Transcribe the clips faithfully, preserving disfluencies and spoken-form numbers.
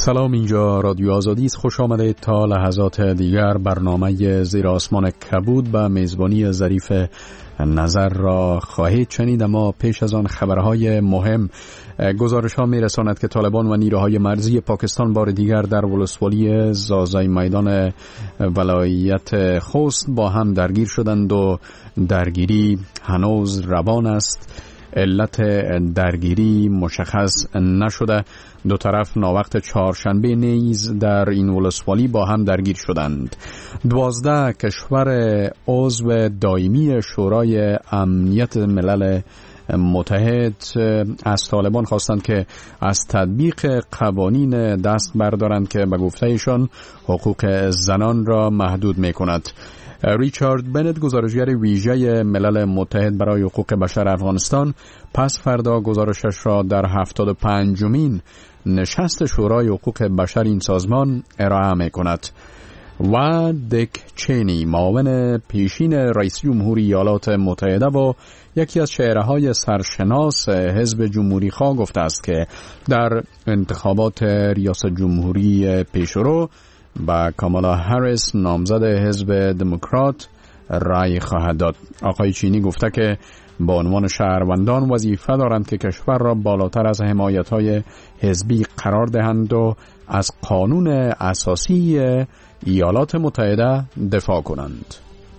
سلام، اینجا رادیو آزادی است. خوش آمدید تا لحظات دیگر برنامه زیر آسمان کبود به میزبانی ظریف نظر را خواهید شنید. اما پیش از آن خبرهای مهم. گزارش ها می رساند که طالبان و نیروهای مرزی پاکستان بار دیگر در ولسوالی زازای میدان ولایت خوست با هم درگیر شدند و درگیری هنوز روان است. علت درگیری مشخص نشده. دو طرف ناوقت چهارشنبه نیز در این ولسوالی با هم درگیر شدند. دوازده کشور عضو دائمی شورای امنیت ملل متحد از طالبان خواستند که از تطبیق قوانین دست بردارند که به گفتهشان حقوق زنان را محدود می کند. ریچارد بنت، گزارشگر ویژه ملل متحد برای حقوق بشر افغانستان، پس فردا گزارشش را در هفتاد و پنجمین نشست شورای حقوق بشر این سازمان ارائه می کند. و دیک چینی، معاون پیشین رئیس جمهوری ایالات متحده و یکی از چهره‌های سرشناس حزب جمهوری خواه گفته است که در انتخابات ریاست جمهوری پیشرو با کامالا هریس نامزد حزب دموکرات رای خواهد داد. آقای چینی گفته که به عنوان شهروندان وظیفه دارند که کشور را بالاتر از حمایت‌های حزبی قرار دهند و از قانون اساسی ایالات متحده دفاع کنند.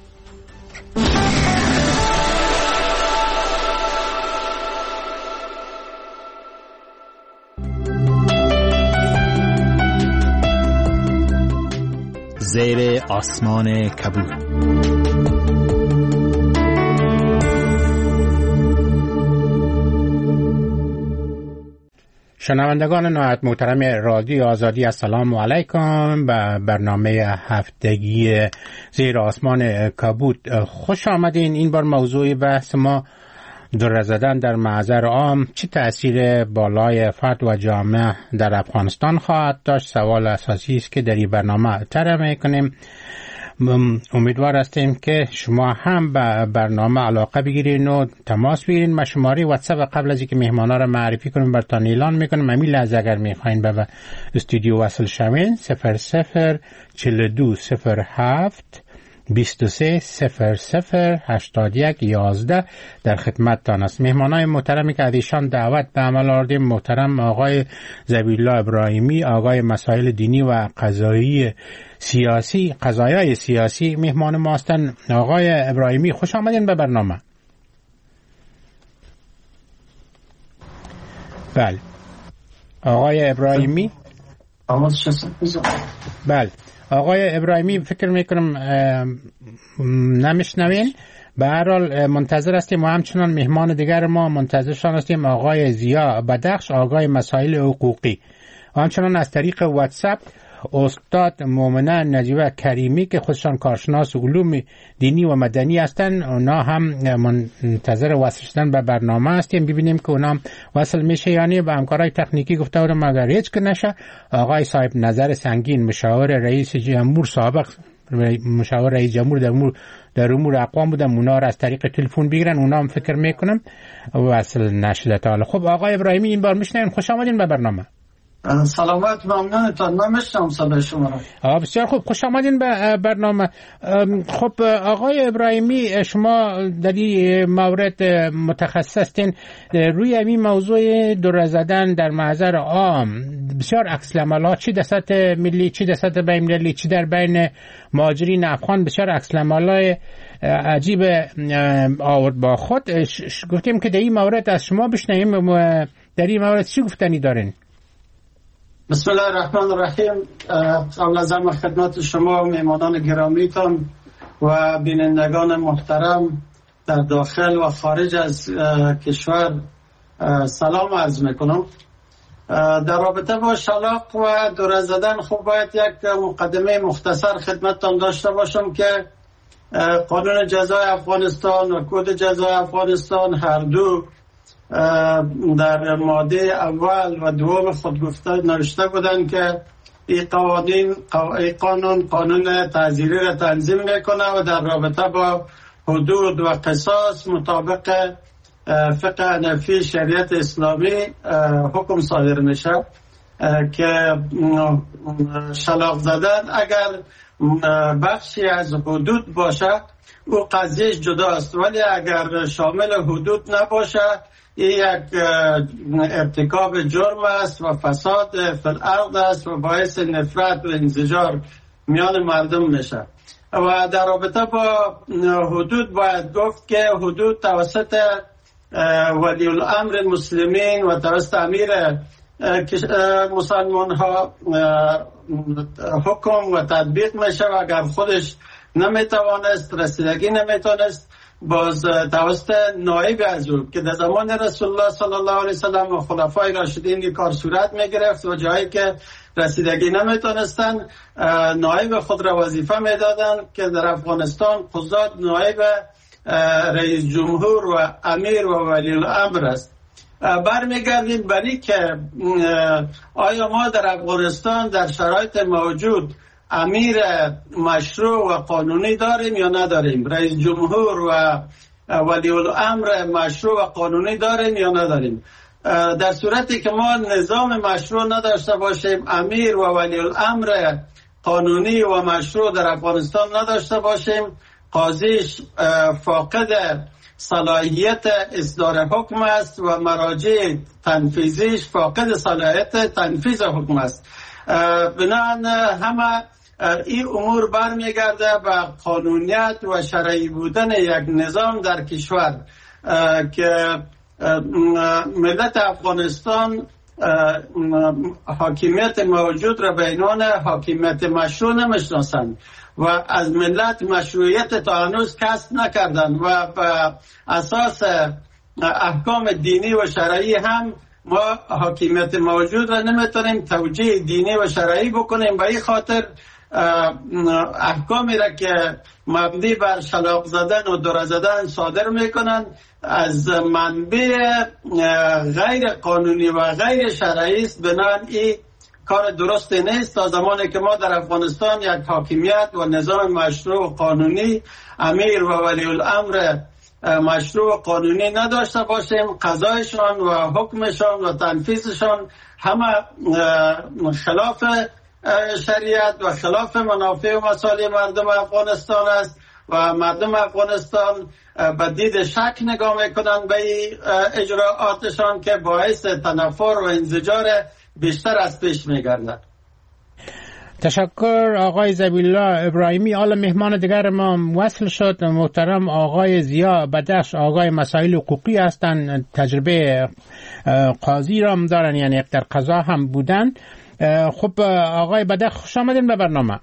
زیر آسمان کبود. شنوندگان نهایت محترم رادیو آزادی، السلام علیکم. به برنامه هفتگی زیر آسمان کبود خوش آمدین. این بار موضوع بحث ما دره زدن در محضر عام چه تأثیر بالای فرد و جامعه در افغانستان خواهد داشت. سوال اساسی است که در این برنامه طرح میکنیم. امیدوار هستیم که شما هم به برنامه علاقه بگیرین و تماس بگیرین. ما شماره واتساپ قبل از اینکه مهمانا را معرفی کنیم براتون اعلان میکنیم. همین لحظه اگر میخواین به استودیو وصل شوین صفر صفر چهل و دو صفر هفت بیست و سه صفر صفر هشتاد و یک یازده در خدمتتان است. مهمانای محترمی که از ایشان دعوت به عمل آوردیم، محترم آقای ذبیح الله ابراهیمی، آقای مسائل دینی و قضایی سیاسی قضایای سیاسی مهمان ما هستند. آقای ابراهیمی خوش آمدین به برنامه. بله آقای ابراهیمی. بله آقای ابراهیمی، فکر میکنم نمیشنوین. به هر حال منتظر هستیم و همچنان مهمان دیگر ما منتظرشان هستیم، آقای ضیا بدخش، آقای مسائل حقوقی. همچنان از طریق واتساپ استاد مومنه نجیبه کریمی که خودشان کارشناس علوم دینی و مدنی هستند، اونا هم منتظر وصل شدن به برنامه هستیم. ببینیم که اونا وصل میشه یعنی. به همکارای تکنیکی گفته بودم اگر هیچ که نشه آقای صاحب نظر سنگین، مشاور رئیس جمهور سابق، مشاور رئیس جمهور در امور در امور اقوام بودن، اونا را از طریق تلفن بگیرن. اونا هم فکر میکنم وصل نشده تا حالا. خب آقای ابراهیمی این بار میشنین، خوش آمدین به برنامه. سلامت، ممنونتان. من میشنم صدای شما را. بسیار خوب، خوش آمدین به برنامه. خب آقای ابراهیمی، شما در این مورد متخصص هستین. روی این موضوع دره زدن در محضر عام بسیار عکس العملات، چی در سطح ملی، چی در سطح بین المللی، چی در بین مهاجرین افغان، بسیار عکس العملات عجیب آورد با خود. گفتیم که در این مورد از شما بشنویم، در این مورد چی گفتنی دارین؟ بسم الله الرحمن الرحیم. قبل از همه خدمت شما و مهمانان گرامیتان و بینندگان محترم در داخل و خارج از کشور سلام عرض میکنم. در رابطه با شلاق و دره زدن خب باید یک مقدمه مختصر خدمتتان داشته باشم که قانون جزای افغانستان و کد جزای افغانستان هر دو در ماده اول و دوم خود گفته نوشته بودن که این قوانین این قانون قانون تعزیری را تنظیم میکنه و در رابطه با حدود و قصاص مطابق فقه حنفی شریعت اسلامی حکم صادر میشه. که شلاق زدن اگر بخشی از حدود باشه او قضیهش جداست، ولی اگر شامل حدود نباشه این یک ارتکاب جرم است و فساد فی الارض است و باعث نفرت و انزجار میان مردم میشه. و در رابطه با حدود باید گفت که حدود توسط ولی الامر مسلمین و توسط امیر مسلمان ها حکم و تطبیق میشه و اگر خودش نمیتوانست، رسیدگی نمیتونست، باز توسط نایب از او که در زمان رسول الله صلی الله علیه وسلم و خلفای راشدین این کار صورت میگرفت و جایی که رسیدگی نمیتونستن نایب خود را وظیفه میدادن که در افغانستان قضات نایب رئیس جمهور و امیر و ولی الامر است. برمیگردیم برای که آیا ما در افغانستان در شرایط موجود امیر مشروع و قانونی داریم یا نداریم؟ رئیس جمهور و ولی الامر مشروع و قانونی داریم یا نداریم؟ در صورتی که ما نظام مشروع نداشته باشیم، امیر و ولی الامر قانونی و مشروع در افغانستان نداشته باشیم، قاضیش فاقد صلاحیت اصدار حکم است و مراجع تنفیذیش فاقد صلاحیت تنفیذ حکم است. بنابراین همه این امور برمیگرده به قانونیت و شرعی بودن یک نظام در کشور که ملت افغانستان حاکمیت موجود را به عنوان حاکمیت مشروع نمیشناسند و از ملت مشروعیت تا هنوز کسب نکردند و به اساس احکام دینی و شرعی هم ما حاکمیت موجود را نمیتونیم توجیه دینی و شرعی بکنیم. به این خاطر احکامی را که مبنی بر شلاق زدن و دره زدن صادر میکنن از منبع غیر قانونی و غیر شرعی است. بنابراین این کار درستی نیست تا زمانی که ما در افغانستان یک حاکمیت و نظام مشروع و قانونی، امیر و ولی الامر مشروع و قانونی نداشته باشیم. قضایشان و حکمشان و تنفیذشان همه خلاف شریعت و خلاف منافع و مصالح مردم افغانستان است و مردم افغانستان به دید شک نگاه میکنند به اجراعاتشان که باعث تنفر و انزجار بیشتر از پیش میگردد. تشکر آقای ذبیحالله ابراهیمی. حالا مهمان دیگر ما وصل شد، محترم آقای ضیا بدخش، آقای مسائل حقوقی هستند، تجربه قاضی را هم دارن، یعنی در قضا هم بودن. خب آقای بدخش خوش آمدین به برنامه.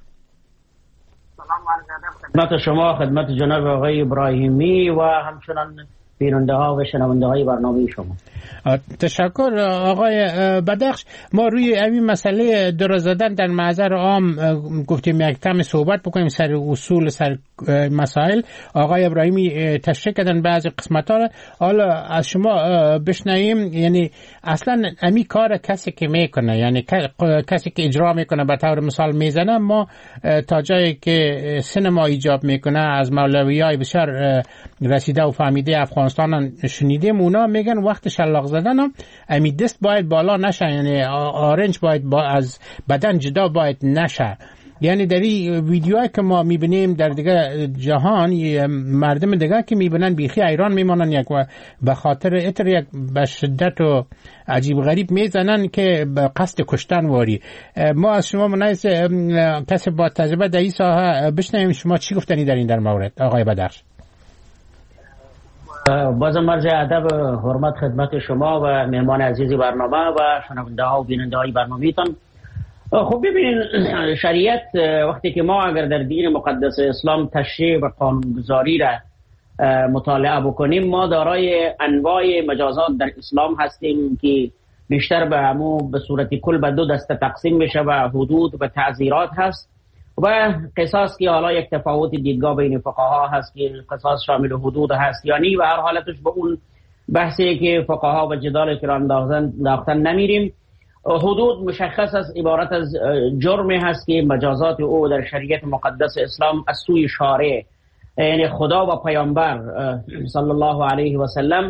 خدمت شما، خدمت جناب آقای ابراهیمی و همچنان بیننده ها و شنونده های برنامه شما. تشکر آقای بدخش. ما روی این مسئله دره زدن در محضر عام گفتیم یک کم صحبت بکنیم سر اصول، سر مسائل. آقای ابراهیمی تشریح کردن بعضی قسمت ها. حالا از شما بشنویم، یعنی اصلا امی کار کسی که میکنه، یعنی کسی که اجرا میکنه به طور مثال میزنه، ما تا جایی که سینما ایجاب میکنه از مولوی های بسیار رسیده و فهمیده افغانستان شنیدیم، اونا میگن وقت شلاق زدن هم امی دست باید بالا نشه، یعنی آرنج باید با از بدن جدا باید نشه. یعنی در این ویدیوهایی که ما میبینیم در دیگه جهان، مردم دیگه که میبینن بیخی ایران میمانن، یک و به خاطر اتر یک به شدت و عجیب غریب میزنن که به قصد کشتن واری. ما از شما منایز کسی با تجربه در این ساحه بشنویم شما چی گفتنی در این در مورد آقای بدخش. بازم مرجع ادب حرمت خدمت شما و مهمان عزیز برنامه و شنونده ها و بیننده های برنامه‌تان. خب ببینید، شریعت وقتی که ما اگر در دین مقدس اسلام تشریع و قانونگذاری را مطالعه بکنیم، ما دارای انواع مجازات در اسلام هستیم که بیشتر به همو به صورت کل به دو دسته تقسیم میشه و حدود و تعزیرات هست و قصاص که حالا یک تفاوت دیدگاه بین فقها هست که قصاص شامل حدود هست یعنی و هر حالتش به اون بحثی که فقها و جدال که انداختن نمیریم. حدود مشخص است، عبارت از جرم هست که مجازات او در شریعت مقدس اسلام از سوی شارع، یعنی خدا و پیامبر صلی الله علیه و سلم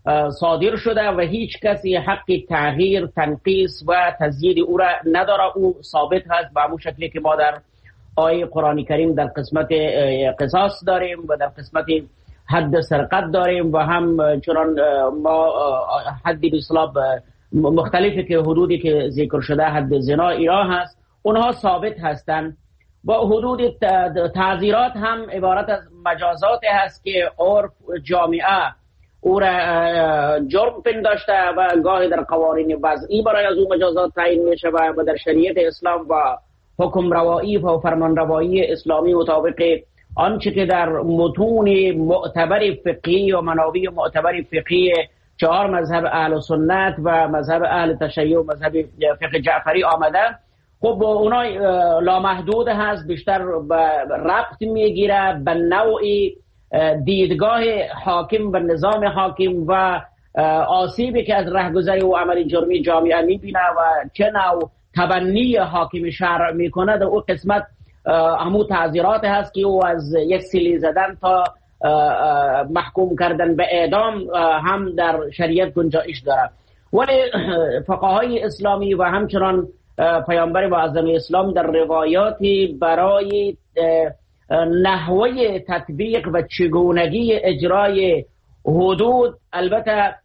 صادر شده و هیچ کسی حق تغییر، تنقیص و تزیید او را نداره. او ثابت هست به همون شکلی که ما در آیه قرآن کریم در قسمت قصاص داریم و در قسمت حد سرقت داریم و هم چنان ما حد اصلاح مختلفی که حدودی که ذکر شده حد زنا ایران هست، اونها ثابت هستند. با حدود تعزیرات هم عبارت از مجازات هست که عرف جامعه او را جرم پنداشته و گاهی در قوانین وضعی برای از اون مجازات تعیین میشه و در شریعت اسلام و حکم روایی و فرمان روایی اسلامی مطابق آنچه که در متون معتبر فقهی و منابع معتبر فقهی چهار مذهب اهل سنت و مذهب اهل تشیع و مذهب فقه جعفری آمده، خب اونا لامحدود هست، بیشتر ربط میگیره به نوعی دیدگاه حاکم و نظام حاکم و آسیبی که از رهگذر و عمل جرمی جامعه میبینه و چه نوع تبنی حاکم شرع میکنه. در اون قسمت همو تعزیرات هست که او از یک سیلی زدن تا محکوم کردن به اعدام هم در شریعت گنجایش داره. ولی فقهای اسلامی و همچنان پیامبر معظم اسلام در روایاتی برای نحوه تطبیق و چگونگی اجرای حدود البته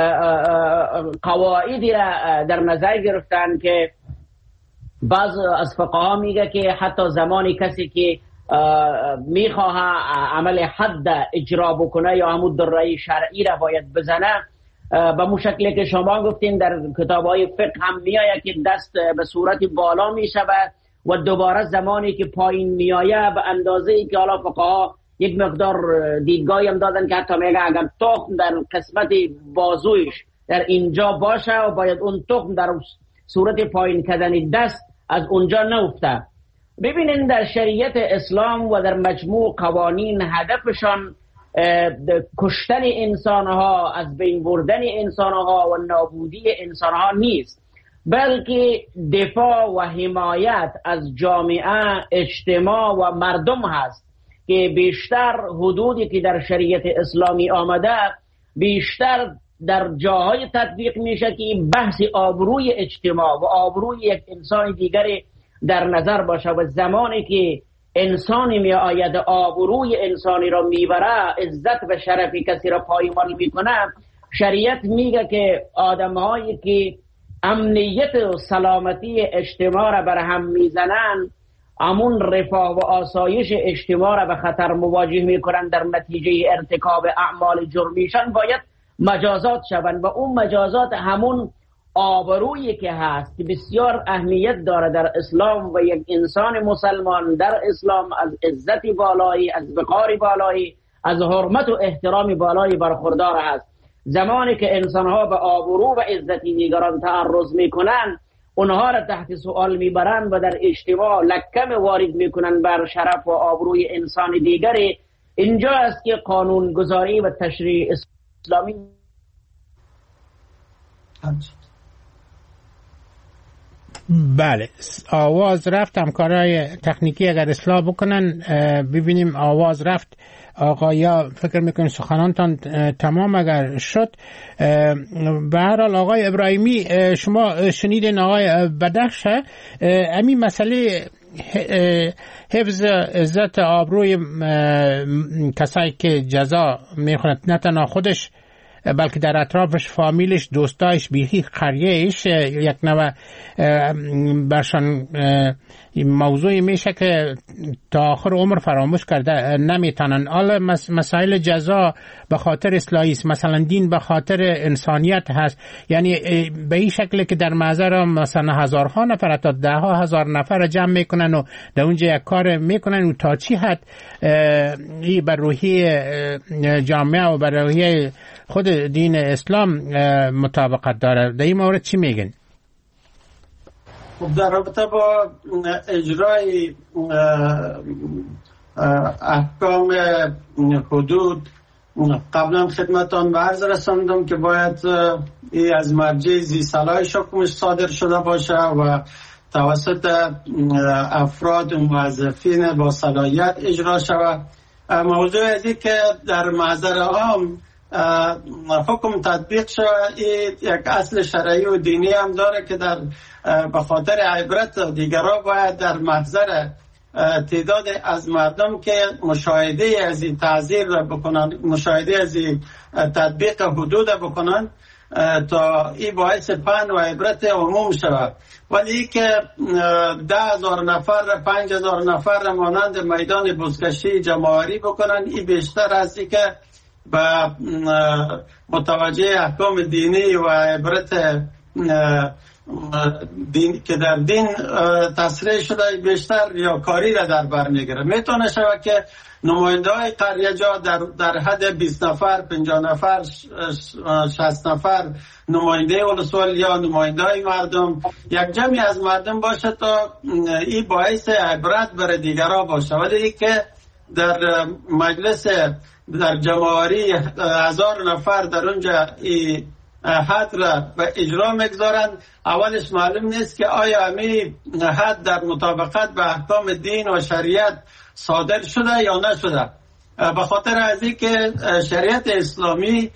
قواعدی را در نظر گرفتن که بعض از فقها میگه که حتی زمانی کسی که میخواه عمل حد اجرا بکنه یا همون دره شرعی را باید بزنه، به مشکلی که شما گفتین در کتاب‌های فقه هم میآید که دست به صورت بالا میشود و دوباره زمانی که پایین میآید به اندازه‌ای که حالا فقها یک مقدار دیدگاهی هم دادن که حتی میگه اگر تخم در قسمت بازویش در اینجا باشه و باید اون تخم در صورت پایین کردن دست از اونجا نفته. ببینین در شریعت اسلام و در مجموع قوانین هدفشان کشتن انسانها، از بین بردن انسانها و نابودی انسانها نیست، بلکه دفاع و حمایت از جامعه، اجتماع و مردم هست که بیشتر حدودی که در شریعت اسلامی آمده بیشتر در جاهای تطبیق میشه که بحث آبروی اجتماع و آبروی یک انسان دیگری در نظر باشه و زمانی که انسانی می آید آبروی انسانی را میبره، عزت و شرف کسی را پایمال میکنه، شریعت میگه که آدمهایی که امنیت و سلامتی اجتماع را برهم میزنن، امون رفاه و آسایش اجتماع را به خطر مواجه میکنن در نتیجه ارتکاب اعمال جرمیشان، باید مجازات شوند و اون مجازات همون آبرویی که هست که بسیار اهمیت داره در اسلام و یک انسان مسلمان در اسلام از عزت بالایی، از وقار بالایی، از حرمت و احترام بالایی برخوردار هست. زمانی که انسانها به آبرو و عزت دیگران تعرض میکنن، اونها را تحت سوال میبرن و در اجتماع لکم وارد میکنن بر شرف و آبروی انسان دیگری. اینجا است که قانون گذاری و تشریع اسلامی بله آواز رفت. همکارای تکنیکی اگر اصلاح بکنن ببینیم آواز رفت. آقایا فکر میکنیم سخنانتان تمام اگر شد. به هر حال آقای ابراهیمی شما شنیدین آقای بدخش همین مسئله حفظ عزت آبروی کسایی که جزا میخوند نه تنها خودش بلکه در اطرافش فامیلش، دوستایش، بیخی قریهش یک نوع برشان موضوعی میشه که تا آخر عمر فراموش کرده نمیتونن. حالا مسائل جزا به خاطر اصلاحی است، مثلا دین به خاطر انسانیت هست، یعنی به این شکل که در معذر مثلا هزارها نفر تا ده ها هزار نفر جمع میکنن و در اونجا یک کار میکنن و تا چی حد این بر روحی جامعه و بر روحی خود دین اسلام مطابقت داره. در این مورد چی میگن؟ خب در رابطه با اجرای احکام حدود قبلا خدمتان به عرض رساندم که باید ای از مرجع ذی صلاح حکمش صادر شده باشه و توسط افراد موظفین با صلاحیت اجرا شود. موضوع ازی که در محضر عام حکم تطبیق شود. این یک اصل شرعی و دینی هم داره که در به خاطر عبرت دیگرها باید در محضر تعداد از مردم که مشاهده از این تعزیر را بکنن، مشاهده از این تطبیق حدود بکنن تا این باعث پند و عبرت عموم شود. ولی که ده هزار نفر پنج هزار نفر مانند میدان بزکشی جمعآوری بکنن، این بیشتر از این که به متوجه احکام دینی و عبرت دین که در دین تصریح شده بیشتر ریاکاری را در بر میگیره. میتونه شود که نماینده های قریه جا در, در حد بیست نفر، پنجاه نفر، شصت نفر نماینده ولسوال یا نماینده های مردم، یک جمعی از مردم باشه تا این باعث عبرت برای دیگرها باشه. ولی ای که در مجلس در جمعآوری هزار نفر در اونجا ای حد را به اجرا میگذارند، اولش معلوم نیست که آیا همین حد در مطابقت به احکام دین و شریعت صادر شده یا نشده. به خاطر از این که شریعت اسلامی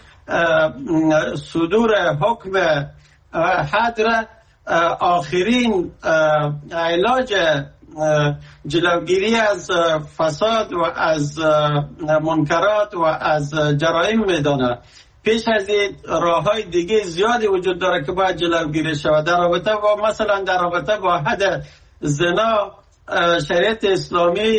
صدور حکم حد را آخرین علاج جلوگیری از فساد و از منکرات و از جرایم میدانه. پیش از این راه های دیگه زیادی وجود داره که باید جلوگیری شود. در رابطه با مثلا در رابطه با حد زنا شریعت اسلامی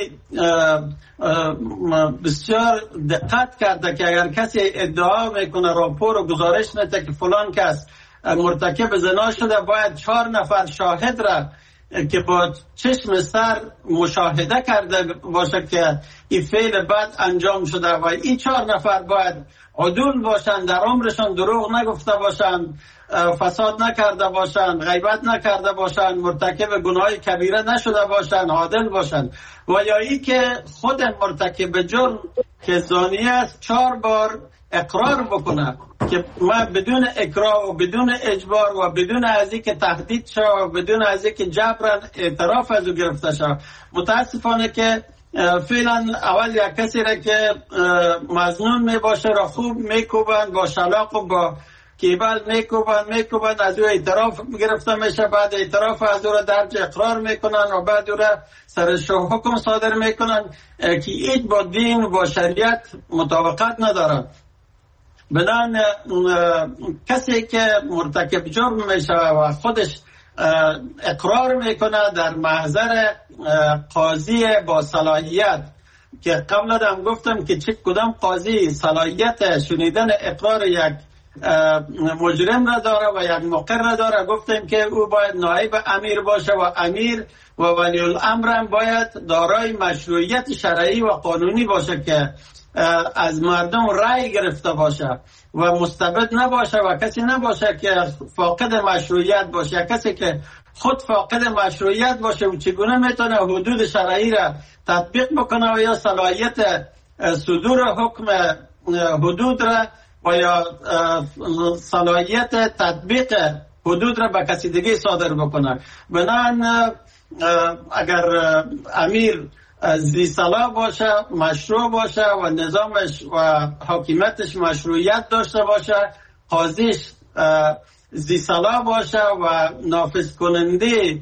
بسیار دقت کرده که اگر کسی ادعا میکنه، راپور و گزارش نده که فلان کس مرتکب زنا شده، باید چهار نفر شاهد را که با چشم سر مشاهده کرده باشه که این فعل بد انجام شده و این چهار نفر باید عدول باشند، در عمرشان دروغ نگفته باشند، فساد نکرده باشند، غیبت نکرده باشند، مرتکب گناه کبیره نشده باشند، عادل باشند. و یا ای که خود مرتکب جرم که زانی است چهار بار اقرار بکنه که ما بدون اکراه و بدون اجبار و بدون از این که تهدید شد و بدون از این که جبران اعتراف از او گرفته شد. متاسفانه که فعلا اول یک کسی را که مظنون می باشه را خوب میکوبند، با شلاق و با کیبل میکوبند میکوبند از او اعتراف گرفته میشه، بعد اعتراف از او را درج اقرار میکنن و بعد او را سرش حکم صادر میکنن که هیچ با دین و با شریعت مطابقت ندارد. بدان کسی که مرتکب جرم میشه و خودش اقرار میکنه در محضر قاضی با صلاحیت، که قبل هم گفتم که چه کدام قاضی صلاحیت شنیدن اقرار یک مجرم را داره و یک مقر را داره. گفتیم که او باید نایب امیر باشه و امیر و ولی الامر هم باید دارای مشروعیت شرعی و قانونی باشه که از مردم رأی گرفته باشه و مستبد نباشه و کسی نباشه که فاقد مشروعیت باشه. کسی که خود فاقد مشروعیت باشه و چگونه میتونه حدود شرعی را تطبیق بکنه و یا صلاحیت صدور حکم حدود را و یا صلاحیت تطبیق حدود را به کسی دیگه صادر بکنه. بنابراین اگر امیر زی صلاح باشه، مشروع باشه و نظامش و حاکمیتش مشروعیت داشته باشه، قاضیش زی صلاح باشه و نافذ کننده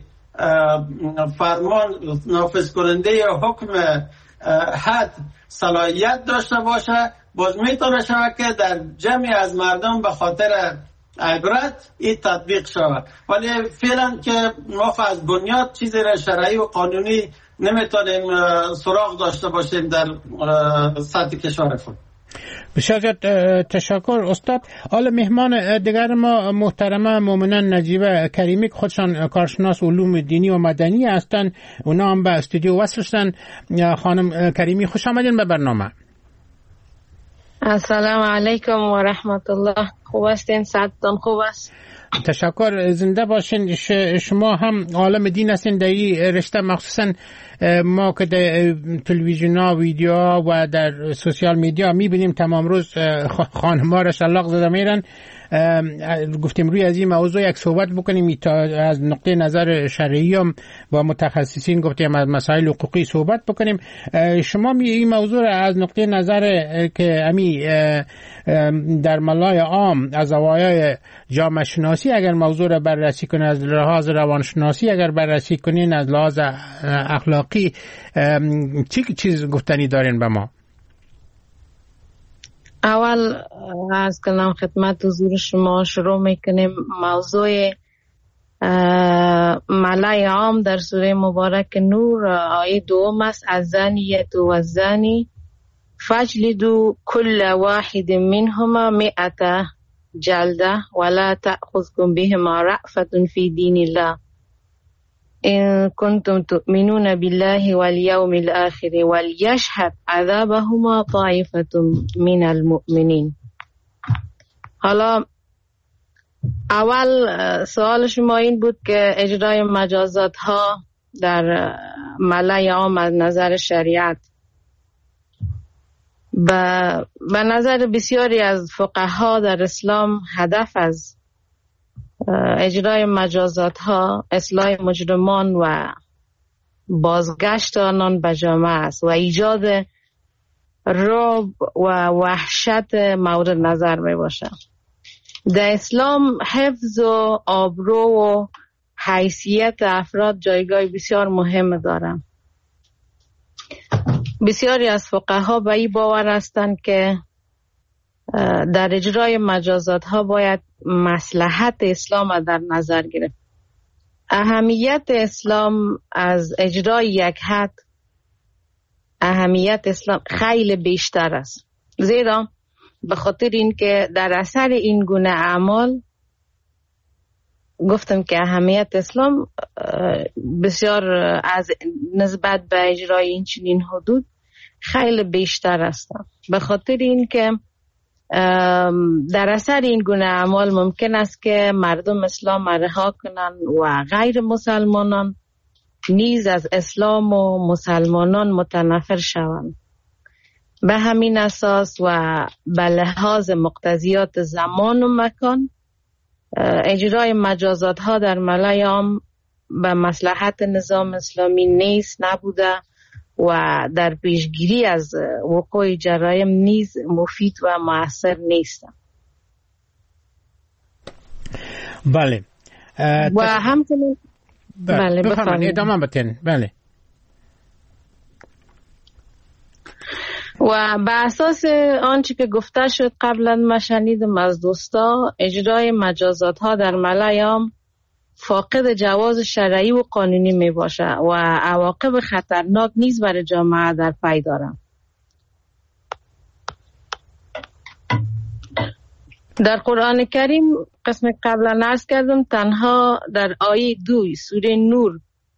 فرمان، نافذ کننده حکم حد صلاحیت داشته باشه، باز میتونه شود که در جمعی از مردم به خاطر عبرت این تطبیق شود. ولی فعلا که ما از بنیاد چیزی را شرعی و قانونی نمیتونیم سراغ داشته باشیم در سطح کشور خود. بسیار تشکر استاد. حالا مهمان دیگر ما محترمه مومنه نجیبه کریمی که خودشان کارشناس علوم دینی و مدنی هستند، اونا هم به استودیو وصل شدن. خانم کریمی خوش آمدین به برنامه. السلام علیکم و رحمت الله. خوب هستین؟ صحتتان خوب است؟ تشکر، زنده باشین. شما هم عالم دین هستین در این رشته، مخصوصا ما که در تلویزیون ها، ویدیو ها و در سوشیال میدیا میبینیم تمام روز خانم ها را شلاق زده میرن. گفتیم روی از این موضوع یک صحبت بکنیم تا از نقطه نظر شرعی هم با متخصصین گفتیم از مسائل حقوقی صحبت بکنیم. شما می این موضوع از نقطه نظر که امی در ملای عام از زوایای جامعه شناسی اگر موضوع را بررسی کنین، از لحاظ روانشناسی اگر بررسی کنین، از لحاظ اخلاقی چی چیز گفتنی دارین به ما؟ اول از کنم خدمت حضور شما شروع میکنیم. موضوع ملای عام در سوره مبارک نور آیه دوم است: الزانیة والزانی فاجلدوا كل واحد منهما مئة جلده ولا تأخذكم بهما رأفة في دين الله إن كنتم تؤمنون بالله واليوم الآخر وليشهد عذابهما طائفة من المؤمنين. حالا اول سوال شما این بود که اجرای مجازات ها در ملای عام از نظر شریعت. به نظر بسیاری از فقها در اسلام هدف از اجرای مجازات ها اصلاح مجرمان و بازگشت آنان به جامعه است و ایجاد رعب و وحشت مورد نظر می باشد. در اسلام حفظ و آبرو و حیثیت افراد جایگاه بسیار مهم دارند. بسیاری از فقها به این باور هستند که در اجرای مجازات ها باید مصلحت اسلام در نظر گرفت. اهمیت اسلام از اجرای یک حد، اهمیت اسلام خیلی بیشتر است، زیرا به خاطر این که در اثر این گونه اعمال گفتم که اهمیت اسلام بسیار از نسبت به اجرای این چنین حدود خیلی بیشتر است. به خاطر این که در اثر این گونه اعمال ممکن است که مردم اسلام رها کنند و غیر مسلمانان نیز از اسلام و مسلمانان متنفر شوند. به همین اساس و به لحاظ مقتضیات زمان و مکان اجرای مجازات ها در ملای عام به مصلحت نظام اسلامی نیست نبوده و در پیشگیری از وقوع جرایم نیز مفید و مؤثر نیست. بله و همچنین بله بفرمایید ادامه بدین. بله و به اساس آنچه که گفته شد قبلا ما شنیدم از دوستا، اجرای مجازات ها در ملای عام فاقد جواز شرعی و قانونی می باشه و عواقب خطرناک نیز برای جامعه در پی دارند. در قرآن کریم قسم قبلا عرض کردم تنها در آیه دوی سوره نور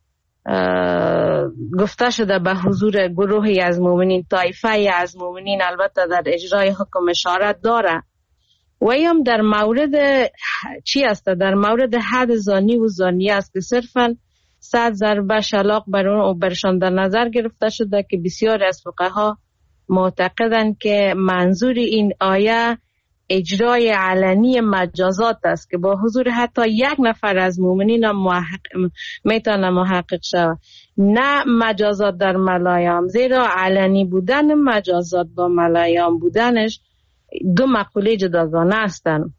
گفته شده به حضور گروهی از مؤمنین، طایفه از مؤمنین البته در اجرای حکم اشارت داره و هم در مورد چی است؟ در مورد حد زانی و زانیه است که صرفا صد ضربه شلاق بر برشان در نظر گرفته شده که بسیاری از فقها معتقدند که منظور این آیه اجرای علنی مجازات است که با حضور حتی یک نفر از مؤمنین هم محقق میتونه محقق شود، نه مجازات در ملای عام، زیرا علنی بودن مجازات با ملای عام بودنش دو مقوله جداگانه هستند.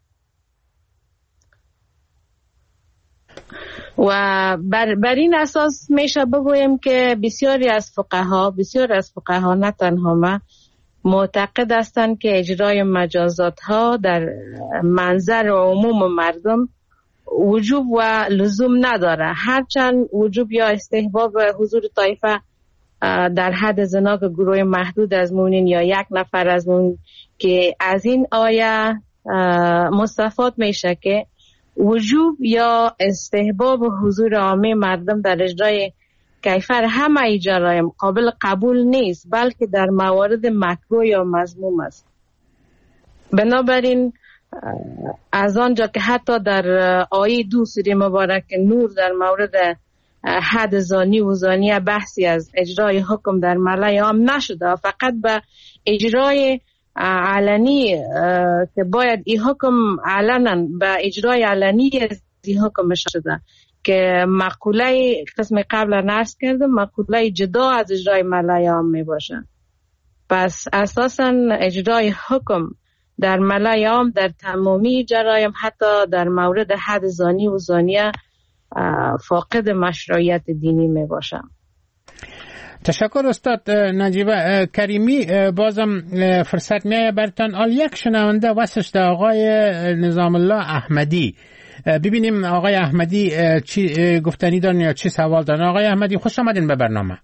و بر, بر این اساس میشه بگویم که بسیاری از فقها بسیاری از فقها نه تنها ما معتقد هستند که اجرای مجازات ها در منظر عموم مردم وجوب و لزوم نداره، هرچند وجوب یا استحباب حضور طایفه در حد زنا که گروه محدود از مؤمنین یا یک نفر از مؤمنین که از این آیه مستفاد میشه که وجوب یا استحباب حضور عامه مردم در اجرای کیفر همه جرایم قابل قبول نیست، بلکه در موارد مکروه یا مذموم است. بنابراین از آنجا که حتی در آیه دو سوره مبارک نور در مورد حد زانی و زانیه بحثی از اجرای حکم در ملای عام نشده، فقط به اجرای علنی که باید این حکم علنا به اجرای علنی این حکم شده که مقوله قسم قبل نرس کردم، مقوله جدا از اجرای ملای عام می باشه. پس اساسا اجرای حکم در ملای عام در تمامی جرایم حتی در مورد حد زانی و زانیه فاقد مشروعیت دینی می باشه. تشکر استاد نجیب کریمی. بازم فرصت میایه برتان آل یک شنونده واسش در آقای نظام الله احمدی. ببینیم آقای احمدی چی گفتنی دارن یا چی سوال دارن. آقای احمدی خوش آمدین به برنامه.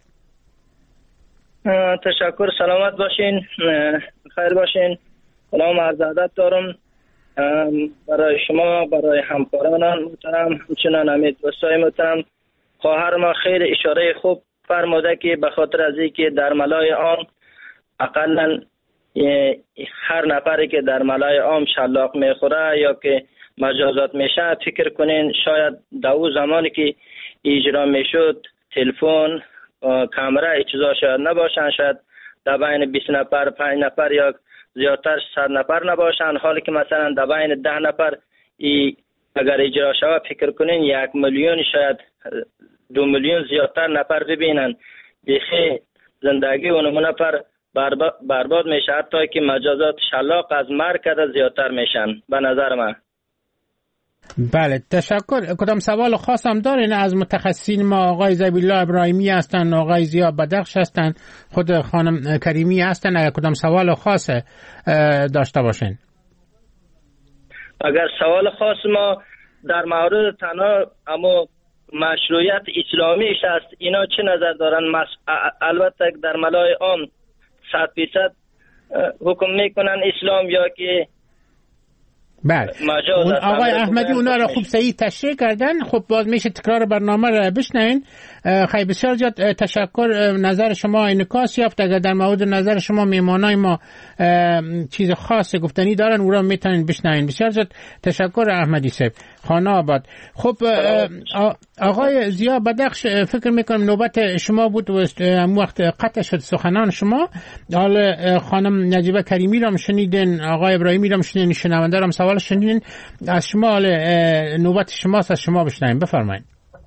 تشکر، سلامت باشین، خیر باشین. سلام عرض ادب دارم برای شما، برای همکارانم محترم، همچنان امید دوستای محترم. خواهر ما خیلی اشاره خوب فرموده که به خاطر از اینکه در ملای عام اقلا هر نفری که در ملای عام شلاق میخوره یا که مجازات میشه، فکر کنین شاید در اون زمانی که اجرا میشد تلفن کامera ای چیزا شاید نباشن، شاید در بین بیست نفر پنج نفر یا زیادتر صد نفر نباشن، حالی که مثلا در بین ده نفر ای اگر اجرا شود فکر کنین یک میلیون شاید دو میلیون زیادتر نفر ببینن. بیخی زندگی اون نفر برباد میشه، حتی که مجازات شلاق از مرگ کده زیادتر میشن به نظر من. بله تشکر. کدام سوال خاص هم دارین از متخصصین ما؟ آقای زبیلا ابراهیمی هستن، آقای زیا بدخش هستن، خود خانم کریمی هستن. اگر کدام سوال خاص داشته باشین. اگر سوال خاص ما در مورد تنها اما مشروعیت اسلامیش است، اینا چه نظر دارن؟ مس... البته در ملای عام صد فیصد حکم میکنن اسلام یا که بله. اون آقای احمدی اونا را خوب صحیح تشریح کردن. خب باز میشه تکرار برنامه را بشنوین. خیلی بسیار زیاد تشکر. نظر شما انعکاس یافت. اگر در مورد نظر شما میمانای ما چیز خاص گفتنی دارن او را میتونین بشنوین. بسیار زیاد تشکر احمدی صاحب، خانه آباد. خب آقای زیا بدخش فکر میکنم نوبت شما بود و اون وقت قطع شد سخنان شما. حالا خانم نجیبه کریمی را شنیدین، آقای ابراهیمی را شنیدین، شنونده را سوال شنیدین. از شما نوبت شماست، از شما بشنویم. بفرمایید.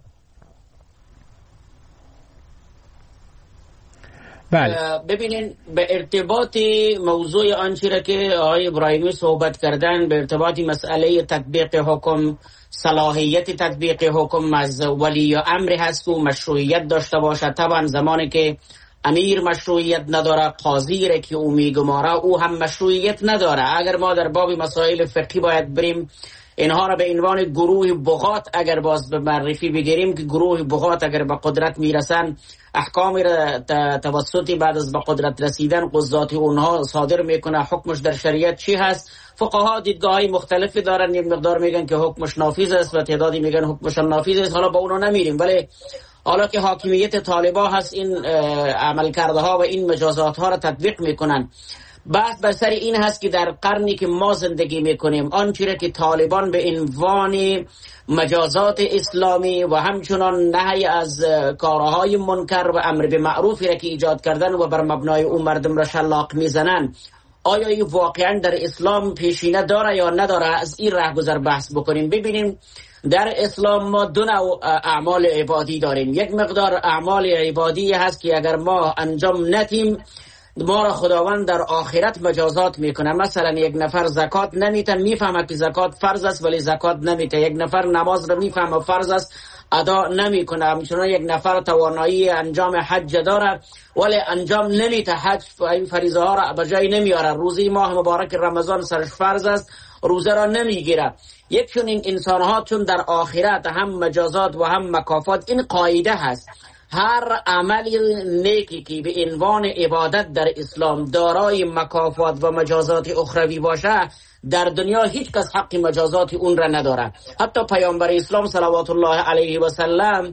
بله. ببینین به ارتباط موضوع آنچه را که آقای ابراهیمی صحبت کردن، به ارتباط مسئله تطبیق حکم، صلاحیت تطبیق حکم از ولی امر هست و مشروعیت داشته باشه. طبعا زمانی که امیر مشروعیت نداره، قاضی را که او میگماره او هم مشروعیت نداره. اگر ما در باب مسائل فقهی باید بریم اینها را به عنوان گروه بغات اگر باز به معرفی بگیریم که گروه بغات اگر به قدرت میرسن احکامی را توسطی بعد از به قدرت رسیدن قضات اونها صادر میکنه، حکمش در شریعت چی هست؟ فقها دیدگاهی مختلفی دارن. یک مقدار میگن که حکمش نافذ است و تعدادی میگن حکمش نافذ است. حالا با اونا نمیریم، ولی حالا که حاکمیت طالبا هست این عملکرده ها و این مجازات ها را تطبیق میکنن. بحث بر سر این هست که در قرنی که ما زندگی میکنیم آنچه که طالبان به عنوان مجازات اسلامی و همچنان نهی از کارهای منکر و امر به معروفی را که ایجاد کردن و بر مبنای اون مردم را شلاق میزنن، آیا این واقعا در اسلام پیشینه داره یا نداره؟ از این رهگذر بحث بکنیم. ببینیم در اسلام ما دو نوع اعمال عبادی داریم. یک مقدار اعمال عبادی هست که اگر ما انجام ندیم ما را خداوند در آخرت مجازات میکنه. مثلا یک نفر زکات نمیته، میفهمه که زکات فرض است ولی زکات نمیته. یک نفر نماز را میفهمه فرض است، ادا نمیکنه. همچنان یک نفر توانایی انجام حج داره ولی انجام نمیته، حج این فریضه ها را به جای نمیاره. روزه ماه مبارک رمضان سرش فرض است، روزه را نمیگیره. یک چون این انسان ها چون در آخرت هم مجازات و هم مکافات، این قاعده هست. هر عملی نیکی که به عنوان عبادت در اسلام دارای مکافات و مجازات اخروی باشه، در دنیا هیچ کس حق مجازات اون را نداره. حتی پیامبر اسلام صلوات الله علیه و سلم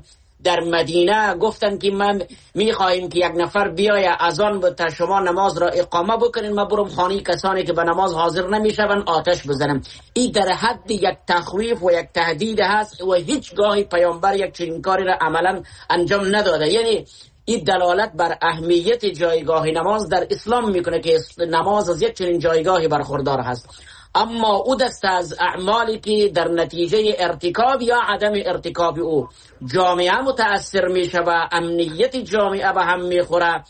در مدینه گفتن که من میخواهیم که یک نفر بیای اذان بده شما نماز را اقامه بکنین، ما برم خانه کسانی که به نماز حاضر نمیشون آتش بزنم. این در حد یک تخویف و یک تهدید هست و هیچ گاهی پیامبر یک چنین کاری را عملا انجام نداده. یعنی این دلالت بر اهمیت جایگاه نماز در اسلام میکنه که نماز از یک چنین جایگاهی برخوردار هست. اما او دست از اعمالی که در نتیجه ارتکاب یا عدم ارتکاب او جامعه متأثر میشه و امنیت جامعه به هم میخوره،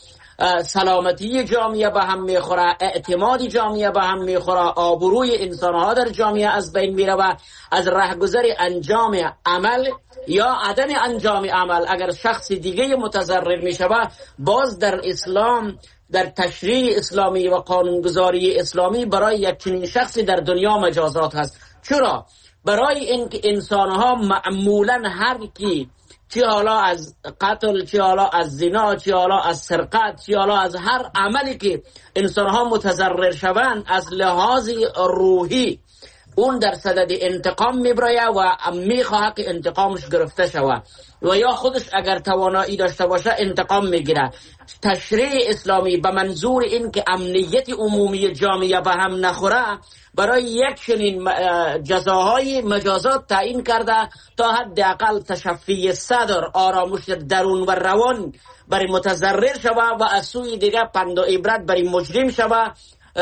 سلامتی جامعه به هم میخوره، اعتماد جامعه به هم میخوره، آبروی انسانها در جامعه از بین میره و از رهگذر انجام عمل یا عدم انجام عمل اگر شخص دیگه متضرر میشه و باز در اسلام در تشریع اسلامی و قانونگذاری اسلامی برای یک چنین شخصی در دنیا مجازات هست. چرا؟ برای اینکه انسانها معمولا هر کی چه حالا از قتل، چه حالا از زنا، چه حالا از سرقت، چه حالا از هر عملی که انسانها متضرر شوند از لحاظ روحی اون در صدد انتقام میبراید و میخواه که انتقامش گرفته شود و یا خودش اگر توانایی داشته باشه انتقام میگیره. تشریع اسلامی به منظور این که امنیت عمومی جامعه به هم نخوره برای یک چنین جزاهای مجازات تعیین کرده تا حداقل تشفی صدر، آرامش درون و روان برای متضرر شود و از سوی دیگه پند و عبرت برای مجرم شود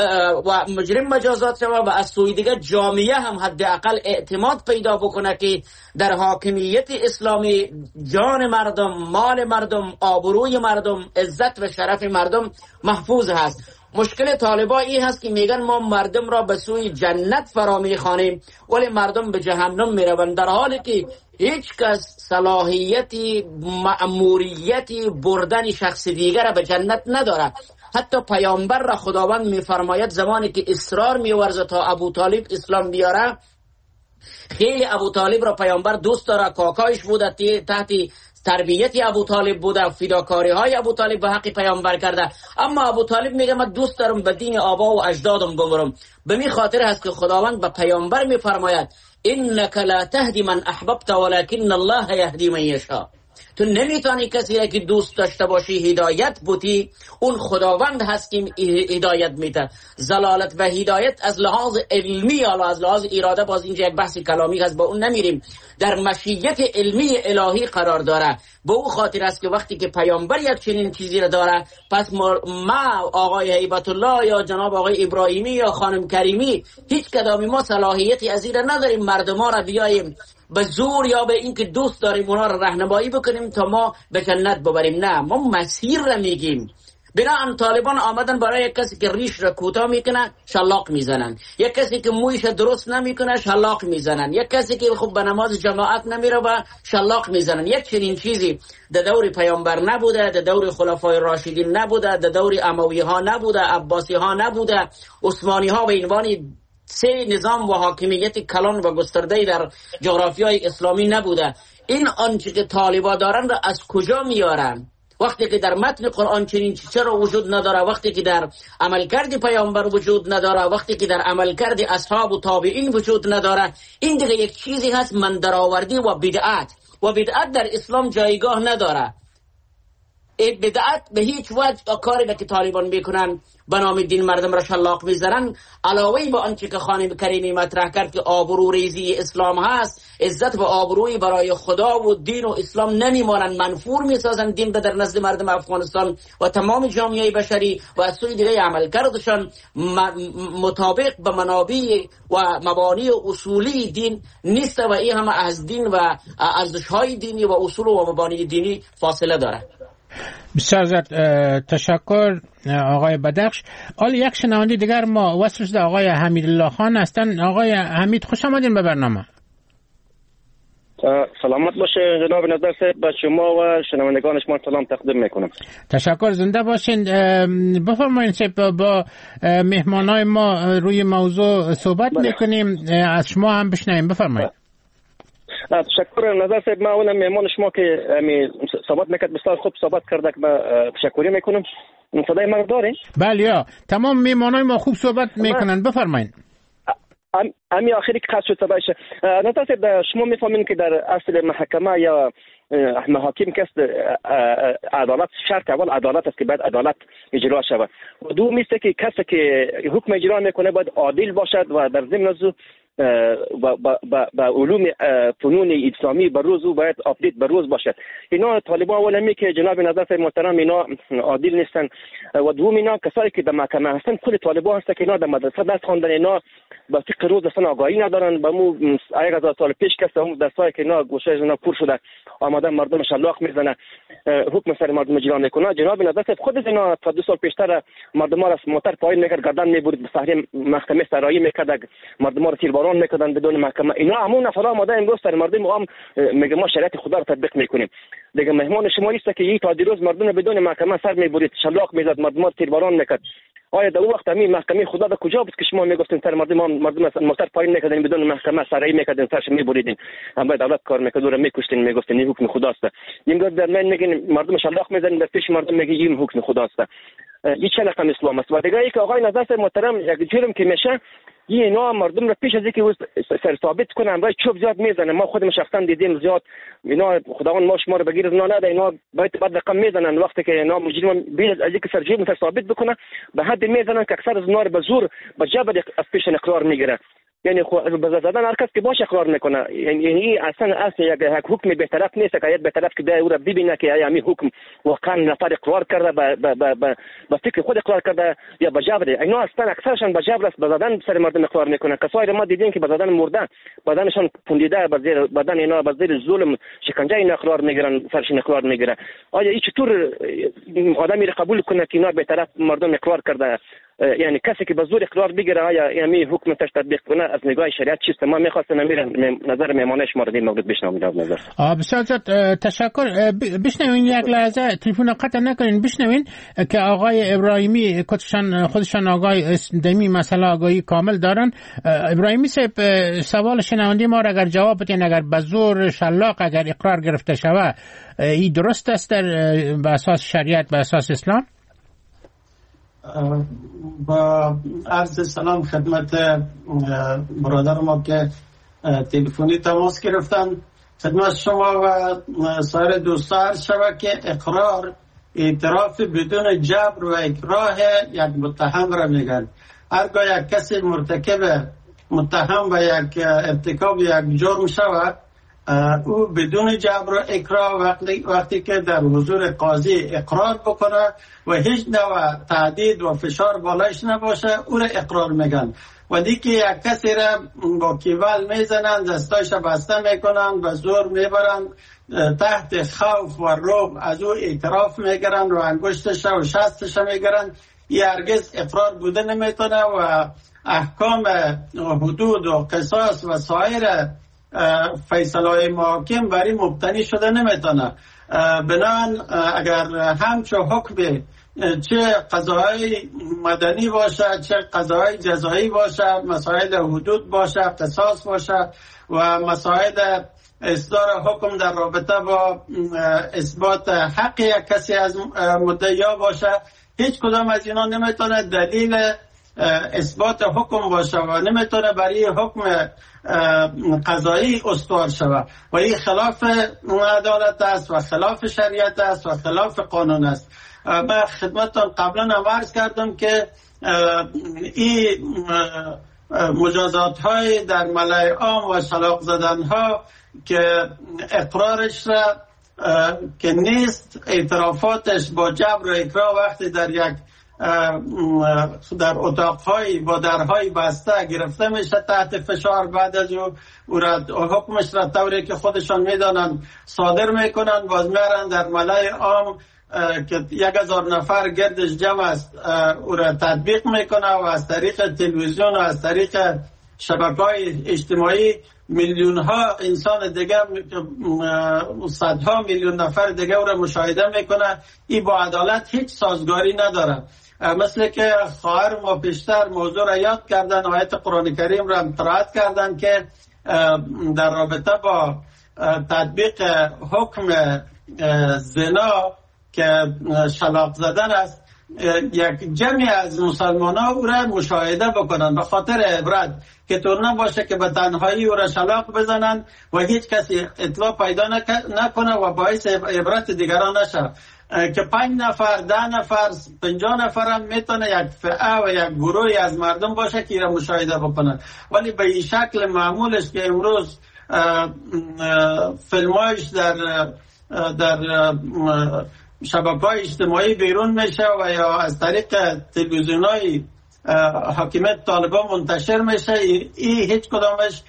و مجرم مجازات شود و از سوی دیگه جامعه هم حداقل اعتماد پیدا بکنه که در حاکمیت اسلامی جان مردم، مال مردم، آبروی مردم، عزت و شرف مردم محفوظ هست. مشکل طالبا این هست که میگن ما مردم را به سوی جنت فرا میخوانیم ولی مردم به جهنم میروند، در حالی که هیچ کس صلاحیتی مأموریتی بردن شخص دیگر را به جنت نداره. حتی پیامبر را خداوند میفرماید زمانی که اصرار میورزه تا ابو طالب اسلام بیاره، خیلی ابو طالب را پیامبر دوست داره، کاکایش بوده، تحت تربیت ابو طالب بوده، فداکاری های ابو طالب به حق پیامبر کرده، اما ابو طالب میگه من دوست دارم به دین آبا و اجدادم بمرم. به می خاطر هست که خداوند به پیامبر میفرماید انک لا تهدی من احببت ولکن الله یهدی من یشاء. تو نمیتونی کسی را که دوست داشته باشی هدایت بودی، اون خداوند هست که هدایت میده. زلالت و هدایت از لحاظ علمی یا از لحاظ اراده باز اینجا یک بحث کلامی هست، با اون نمیریم، در مشیت علمی الهی قرار داره. به او خاطر است که وقتی که پیامبر یک چنین چیزی را داره، پس ما آقای هیبت الله یا جناب آقای ابراهیمی یا خانم کریمی هیچ کدامی ما صلاحیتی از این را نداریم مردم ها را بیاییم به زور یا به اینکه دوست داریم اونا را راهنمایی بکنیم تا ما به جنت ببریم. نه، ما مسیر را میگیم. بنابراین طالبان آمدن برای یک کسی که ریش را کوتاه میکنه شلاق میزنن، یک کسی که مویش درست نمیکنه شلاق میزنن، یک کسی که خب به نماز جماعت نمیره و شلاق میزنن. یک چنین چیزی در دور پیامبر نبوده، در دور خلفای راشدین نبوده، در دور اموی ها نبوده، عباسی ها نبوده، عثمانی ها و عنوان سه نظام و حاکمیت کلان و گسترده در جغرافیای اسلامی نبوده. این آنچه که طالبا دارن را از کجا میارن؟ وقتی که در متن قرآن چنین چرا وجود نداره، وقتی که در عملکرد پیامبر وجود نداره، وقتی که در عملکرد اصحاب و تابعین وجود نداره، این دیگه یک چیزی هست من درآوردی و بدعت، و بدعت در اسلام جایگاه نداره. بدعت به هیچ وجه کاری که طالبان میکنن به نام دین مردم را شلاق میزنن، علاوه به آنچه که خانم کریمی مطرح کرد که آبرو ریزی اسلام هست، عزت و آبروی برای خدا و دین و اسلام نمیمانند، منفور میسازن دین در نزد مردم افغانستان و تمام جامعه بشری و از سوی دیگه عمل کردشان مطابق به منابع و مبانی و اصولی دین نیست و این همه از دین و ارزش‌های دینی و اصول و مبانی دینی فاصله داره. بسیار زیاد تشکر آقای بدخش. حالا یک شنونده دیگر ما وصل شده، آقای حمیدالله خان هستن. آقای حمید خوش آمدین به برنامه. سلامت باشه جناب نظر صاحب، به شما و شنوندگان شما سلام تقدیم میکنم. تشکر، زنده باشین. بفرمایید با, با مهمانای ما روی موضوع صحبت بله. میکنیم، از شما هم بشنویم. بفرمایید. تشکر نظر صاحب. ما اونم مهمان شما که صحبت میکرد بسیار خوب صحبت کرده که ما تشکری میکنم. صدای ما داره؟ بله، یا تمام مهمانای ما خوب صحبت میکنن. بفرمایید. امی آخری که خاص شد صدایش نظر صاحب، شما میفهمین که در اصل محکمه یا محاکم کس عدالت شرط اول عدالت است که باید عدالت اجرا شود و دوم است که کسی که حکم اجرا میکنه باید عادل باشد و در ضمن از با علوم فنون اسلامی بر روز او باید آپدیت بر روز باشد. اینا طالبان اولمی که جناب نظر محترم اینا عادل نیستن و دوم اینا کسایی که در محکمه هستن خود طالبان هستن که اینا در مدرسه درس خواندن، اینا با فقه روز اصلا آگاهی ندارن. با مو یک هزار سال پیش کس هم درسایی که اینا گوشه اینا پر شده آمدن مردم شلاق میزنه حکم سر مردم اجرا میکنه. جناب نظر خود اینا تا دو سال پیشتر مردم را موتر پایین میکرد، گردن میبرید به صحنه محکمه سرایی میکرد، مردم را تیرباران میکردن بدون محکمه. اینا همون نفر آمده امروز سر مردم عام میگه ما شریعت خدا رو تطبیق میکنیم. دیگه مهمان شما است که یک تا دیروز مردم بدون محکمه سر میبرید، شلاق میزد، مردم را تیرباران میکرد. آیا در وقت همین محکمه خدا در کجا بود که شما میگفتین سر مردم مردم موتر پایین میکردن بدون محکمه سرایی میکردن، سرش میبریدین، هم باید دولت کار میکرد و میکشتین، میگفتین این حکم خداست. امروز در من میگین مردم شلاق میزنن، در پیش مردم میگه این حکم خداست. این چه رقم اسلام است؟ و دیگه ای که آقای نظر محترم یک جرم که میشه این اینا مردم را پیش از اینکه سر ثابت کنن برای چوب زیاد میزنن. ما خودم شخصا دیدیم زیاد اینا خداوند ما شما رو بگیر از نده اینا باید بعد رقم میزنن وقتی که اینا مجرم بیش از اینکه سر جرم سر ثابت بکنه به حد میزنن که اکثر از اینا به زور به جبر از پیش اقرار میگیره. یعنی خو به زدن هر کس که باشه اقرار میکنه. یعنی اصلا اصلا یک حکم به طرف نیست که باید به طرف که او را ببینه که آیا همین حکم واقعا نفر اقرار کرده به به به به فکر خود اقرار کرده یا به جبر. اینا اصلا اکثرشان به جبر است، به زدن سر مردم اقرار میکنه. کسایی ما دیدیم که به زدن مرده بدنشان پوندیده به زیر بدن اینا به زیر ظلم شکنجه اینا اقرار میگیرن، سرشون اقرار میگیره. آیا این چطور آدمی را قبول کنه که اینا به طرف مردم اقرار کرده؟ یعنی کسی که به زور اقرار بگیره آیا یعنی حکم تش تطبیق کنه از نگاه شریعت چیست؟ ما می‌خواستم نظر مهمانه شما رو در مورد بشنویم. نظر بسیار زیاد تشکر. بشنوین یک لحظه تلفن قطع نکنین، بشنوین که آقای ابراهیمی خودشان خودشان آقای دمی مسئله آگاهی کامل دارن. ابراهیمی صاحب سوال شنونده ما را اگر جواب بدین، اگر به زور شلاق اگر اقرار گرفته شود این درست است در به اساس شریعت، به اساس اسلام؟ با عرض سلام خدمت برادر ما که تلفنی تماس گرفتن، خدمت شما و سایر دوستان شود که اقرار اعتراف بدون جبر و اکراه یک متهم را میگن. هرگاه یک کسی مرتکب متهم و یک ارتکاب یک جرم شود او بدون جبر و اکراه وقتی, وقتی که در حضور قاضی اقرار بکنه و هیچ نوع تهدید و فشار بالایش نباشه او را اقرار میگن. و دیگه یک کسی را با کیول میزنن، دستایش بسته میکنن، به زور میبرن، تحت خوف و رعب از او اعتراف میگیرن و انگشتش و شستش میگیرن، این هرگز اقرار بوده نمیتونه و احکام حدود و قصاص و سایر فیصله محاکم برای مبتنی شده نمیتونه. بنابراین اگر همچه حکم چه قضاهای مدنی باشه چه قضاهای جزایی باشه، مسائل حدود باشه، قصاص باشه و مسائل اصدار حکم در رابطه با اثبات حق یک کسی از مدعیا باشه، هیچ کدام از اینا نمیتونه دلیل اثبات حکم باشه و نمیتونه برای حکم قضایی استوار شود و این خلاف عدالت است و خلاف شریعت است و خلاف قانون است. من خدمتتان قبلا هم عرض کردم که این مجازات های در ملأ عام و شلاق زدن ها که اقرارش را که نیست، اعترافاتش با جبر و اکراه وقتی در یک در اتاق‌های با درهای بسته گرفته میشه تحت فشار، بعد از او او را حکمش را طوری که خودشان میدانن صادر میکنن، باز میارن در ملأ عام که یک هزار نفر گردش جمع است او را تطبیق میکنه و از طریق تلویزیون و از طریق شبکه‌های اجتماعی میلیون ها انسان دیگه، صدها میلیون نفر دیگه او را مشاهده میکنه. این با عدالت هیچ سازگاری نداره. مثل که خواهر ما پیشتر موضوع را یاد کردن، آیت قرآن کریم را قرائت کردن که در رابطه با تطبیق حکم زنا که شلاق زدن است، یک جمعی از مسلمان ها او را مشاهده بکنن به خاطر عبرت، که طور نباشه که به تنهایی او را شلاق بزنن و هیچ کسی اطلاع پیدا نکنه و باعث عبرت دیگران نشه. که پنج نفر، ده نفر، پنجاه نفر هم میتونه یک فئه و یک گروهی از مردم باشه که را مشاهده بکنن، ولی به این شکل معمولش که امروز فیلمایش در در شبکه‌های اجتماعی بیرون میشه و یا از طریق تلویزیون‌های حاکمیت طالبان منتشر میشه، این هیچ کدامش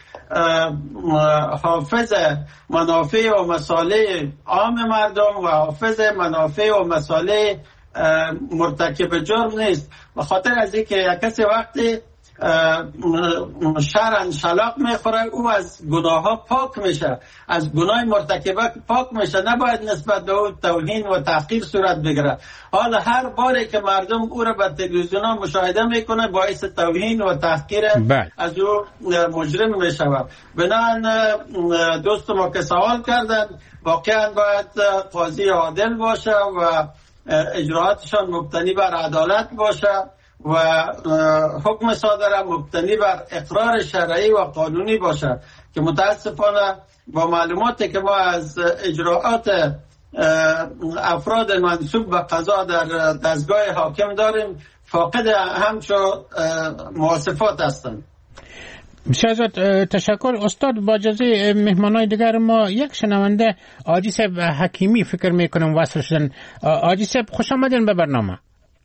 حافظ منافع و مصالح عام مردم و حافظ منافع و مصالح مرتکب جرم نیست. به خاطر از اینکه یک کسی وقتی شرعاً شلاق میخوره او از گناه ها پاک میشه، از گناه مرتکبه پاک میشه، نباید نسبت به او توهین و تحقیر صورت بگیره. حالا هر باری که مردم او را به تلویزیون ها مشاهده میکنه باعث توهین و تحقیر از او مجرم میشود. بنابراین دوست ما که سوال کردن، واقعا باید قاضی عادل باشه و اجراعاتشان مبتنی بر عدالت باشه و حکم صادره مبتنی بر اقرار شرعی و قانونی باشد، که متاسفانه با معلوماتی که ما از اجراعات افراد منسوب به قضا در دستگاه حاکم داریم فاقد همچو مواصفات هستند. شهزاد تشکر. استاد با اجازه مهمانای دیگر ما یک شنونده حاجی صاحب حکیمی فکر میکنم وصل شدن. حاجی صاحب خوش آمدین به برنامه.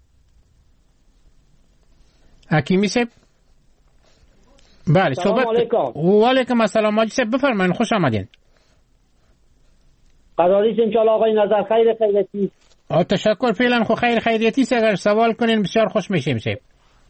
حکیمی صاحب بله صحبت. و علیکم السلام حاجی صاحب بفرمایید، خوش آمدین. قراری ان شاء الله آقای نظر خیر خیریتی. تشکر. فعلا خو خیر خیریتی است، اگر سوال کنین بسیار خوش میشیم صاحب.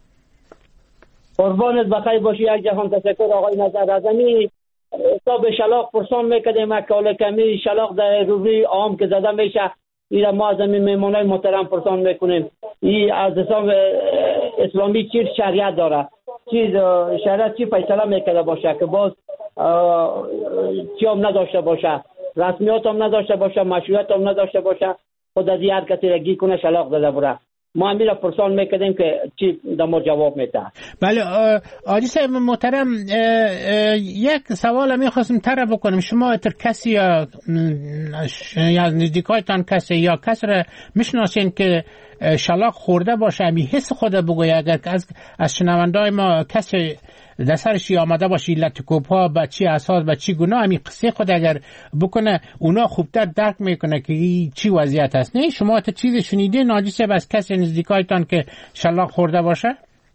قربانت بخیر باشی. یک جهان تشکر آقای نظر. از امی حساب شلاق پرسان میکردیم اکال کمی شلاق در روی عام که زده میشه، این ما از امی میمانای محترم پرسان میکنیم این از حساب اسلامی چی شریعت داره، چیز شریعت چی فیصله میکرده باشه که باز چی هم نداشته باشه، رسمیات هم نداشته باشه، مشروعیت هم نداشته باشه، خود از هر کسی رگی کنه شلاق زده بره. ما همیشه پرسان میکردیم که چی در ما جواب میده. بله حاجی صاحب محترم، یک سوال میخواستم طرح بکنم. شما تر کسی یا یا نزدیکایتان کسی یا کسی را میشناسین که شلاق خورده باشه، امی حس خود بگوی. اگر از از شنوندای ما کسی در سرش آمده باشه علت کوپا به چی اساس به چی گناه، امی قصه خود اگر بکنه اونا خوبتر درک میکنه که چی وضعیت است. نه شما تا چیز شنیدین حاجی صاحب از کسی نزدیکایتان که شلاق خورده باشه؟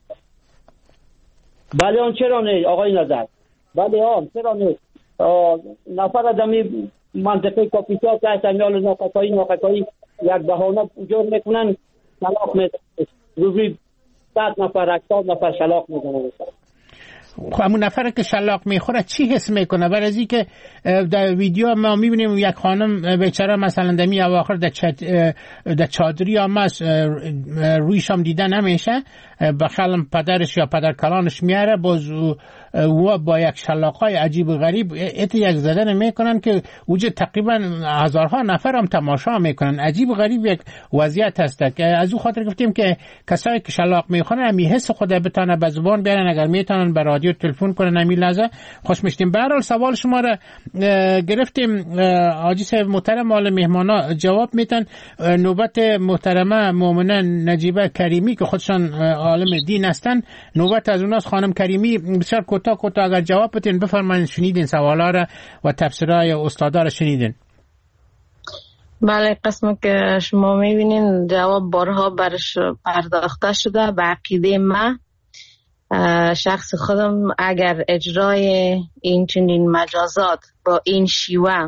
بله آن چرا نه آقای نظر، بله آن چرا نه. نفر آدمی منطقه کاپیتال که هست امیال ناقصایی ناقصایی یک بهانه جور میکنن شلاق میزنن، روزی صد نفر هشتاد نفر شلاق میزنن. خب همون نفر که شلاق میخوره چی حس میکنه؟ برای از این که در ویدیو ما میبینیم یک خانم بیچاره مثلا دمی اواخر در در چادری هم است، رویش هم دیده نمیشه، بخلم پدرش یا پدر کلانش میاره، باز و با یک شلاقای عجیب و غریب ات یک زدن میکنن که وجه تقریبا هزارها نفر هم تماشا میکنن. عجیب و غریب یک وضعیت هست که از او خاطر گفتیم که کسایی که شلاق میخونن همی حس خود بتانه به زبان بیارن، اگر میتونن به رادیو تلفن کنن همی لحظه خوش میشتیم. به هر حال سوال شما را گرفتیم حاجی صاحب محترم، مال مهمانا جواب میتن. نوبت محترمه مؤمنه نجیبه کریمی که خودشان عالم دین هستن، نوبت از اوناست. خانم کریمی بسیار کوتاه کوتاه اگر جواب بدین بفرمایید. شنیدین سوالا را و تفسیرهای استادا را شنیدین؟ بله، قسم که شما میبینین جواب بارها برش پرداخته شده. به عقیده من شخص خودم اگر اجرای این چنین مجازات با این شیوه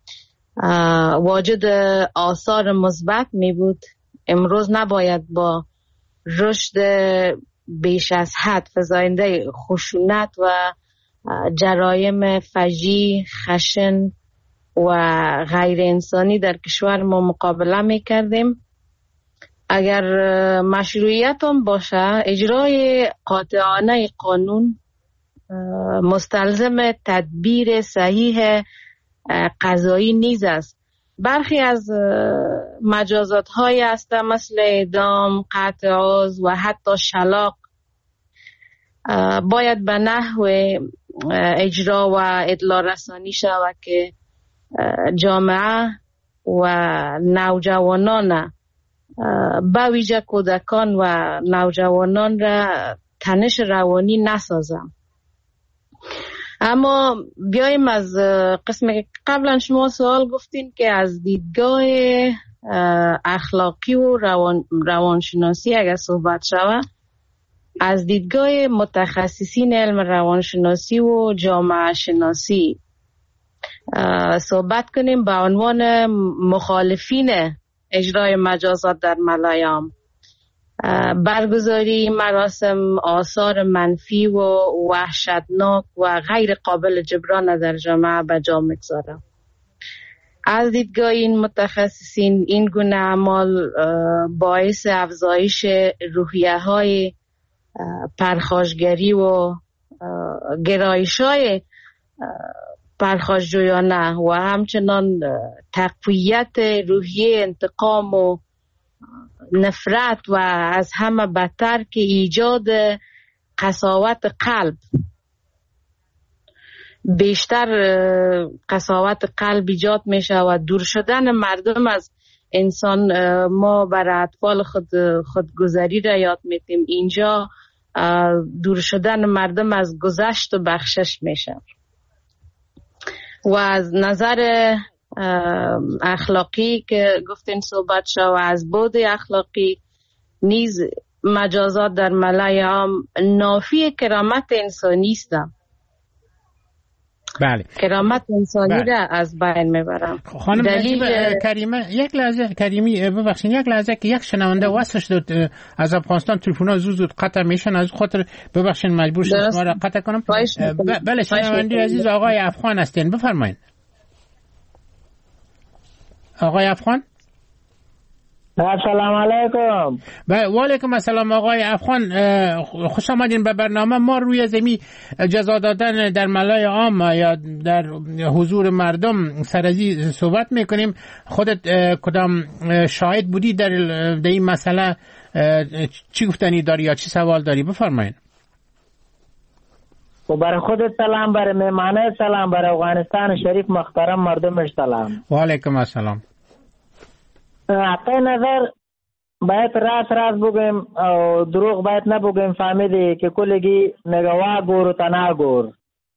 واجد آثار مثبت می بود، امروز نباید با رشد بیش از حد فزاینده خشونت و جرایم فجیع، خشن و غیر انسانی در کشور ما مقابله می کردیم. اگر مشروعیت هم باشه، اجرای قاطعانه قانون مستلزم تدبیر صحیح قضایی نیز است. برخی از مجازات های هست مثل اعدام، قطع عضو و حتی شلاق باید به نحو اجرا و اطلاع رسانی شود که جامعه و نوجوانان به ویژه کودکان و نوجوانان را تنش روانی نسازم. اما بیایم از قسم که قبلا شما سوال گفتین که از دیدگاه اخلاقی و روان روانشناسی اگر صحبت شود، از دیدگاه متخصصین علم روانشناسی و جامعه شناسی صحبت کنیم به عنوان مخالفین اجرای مجازات در ملایام. برگزاری مراسم آثار منفی و وحشتناک و غیر قابل جبران در جامعه به جا می‌گذارد. از دیدگاه این متخصصین این گونه اعمال باعث افزایش روحیه‌های پرخاشگری و گرایش‌های پرخاشجویانه و همچنان تقویت روحیه انتقام و نفرت و از همه بدتر که ایجاد قساوت قلب، بیشتر قساوت قلب ایجاد میشه و دور شدن مردم از انسان. ما برای اطفال خود خودگذری را یاد میتیم، اینجا دور شدن مردم از گذشت و بخشش میشه. و از نظر اخلاقی که گفتین صحبت شد و از بعد اخلاقی نیز مجازات در ملای عام نافی کرامت انسانی است. بله. کرامت انسانی بله. را از بین میبرم. خانم دلیل کریمه یک لحظه کریمی ببخشید یک لحظه که یک شنونده واسش داد از افغانستان تلفن‌ها زود زود قطع میشن، از خاطر ببخشید مجبور شدم شما را قطع کنم. بله شنونده عزیز آقای افغان هستین، بفرمایید. آقای افغان. السلام علیکم. و علیکم السلام آقای افغان، خوش آمدین به برنامه. ما روی زمین جزا دادن در ملای عام یا در حضور مردم سر از این صحبت میکنیم. خودت کدام شاهد بودی در این مسئله؟ چی گفتنی داری یا چی سوال داری؟ بفرمایید. و برای خودت سلام، برای مهمانه سلام، برای افغانستان شریف محترم مردمش سلام. و علیکم السلام. حقی نظر باید راست راست بگیم و دروغ باید نبگیم. فهمیدی که کلگی نگواه گور و تنها گور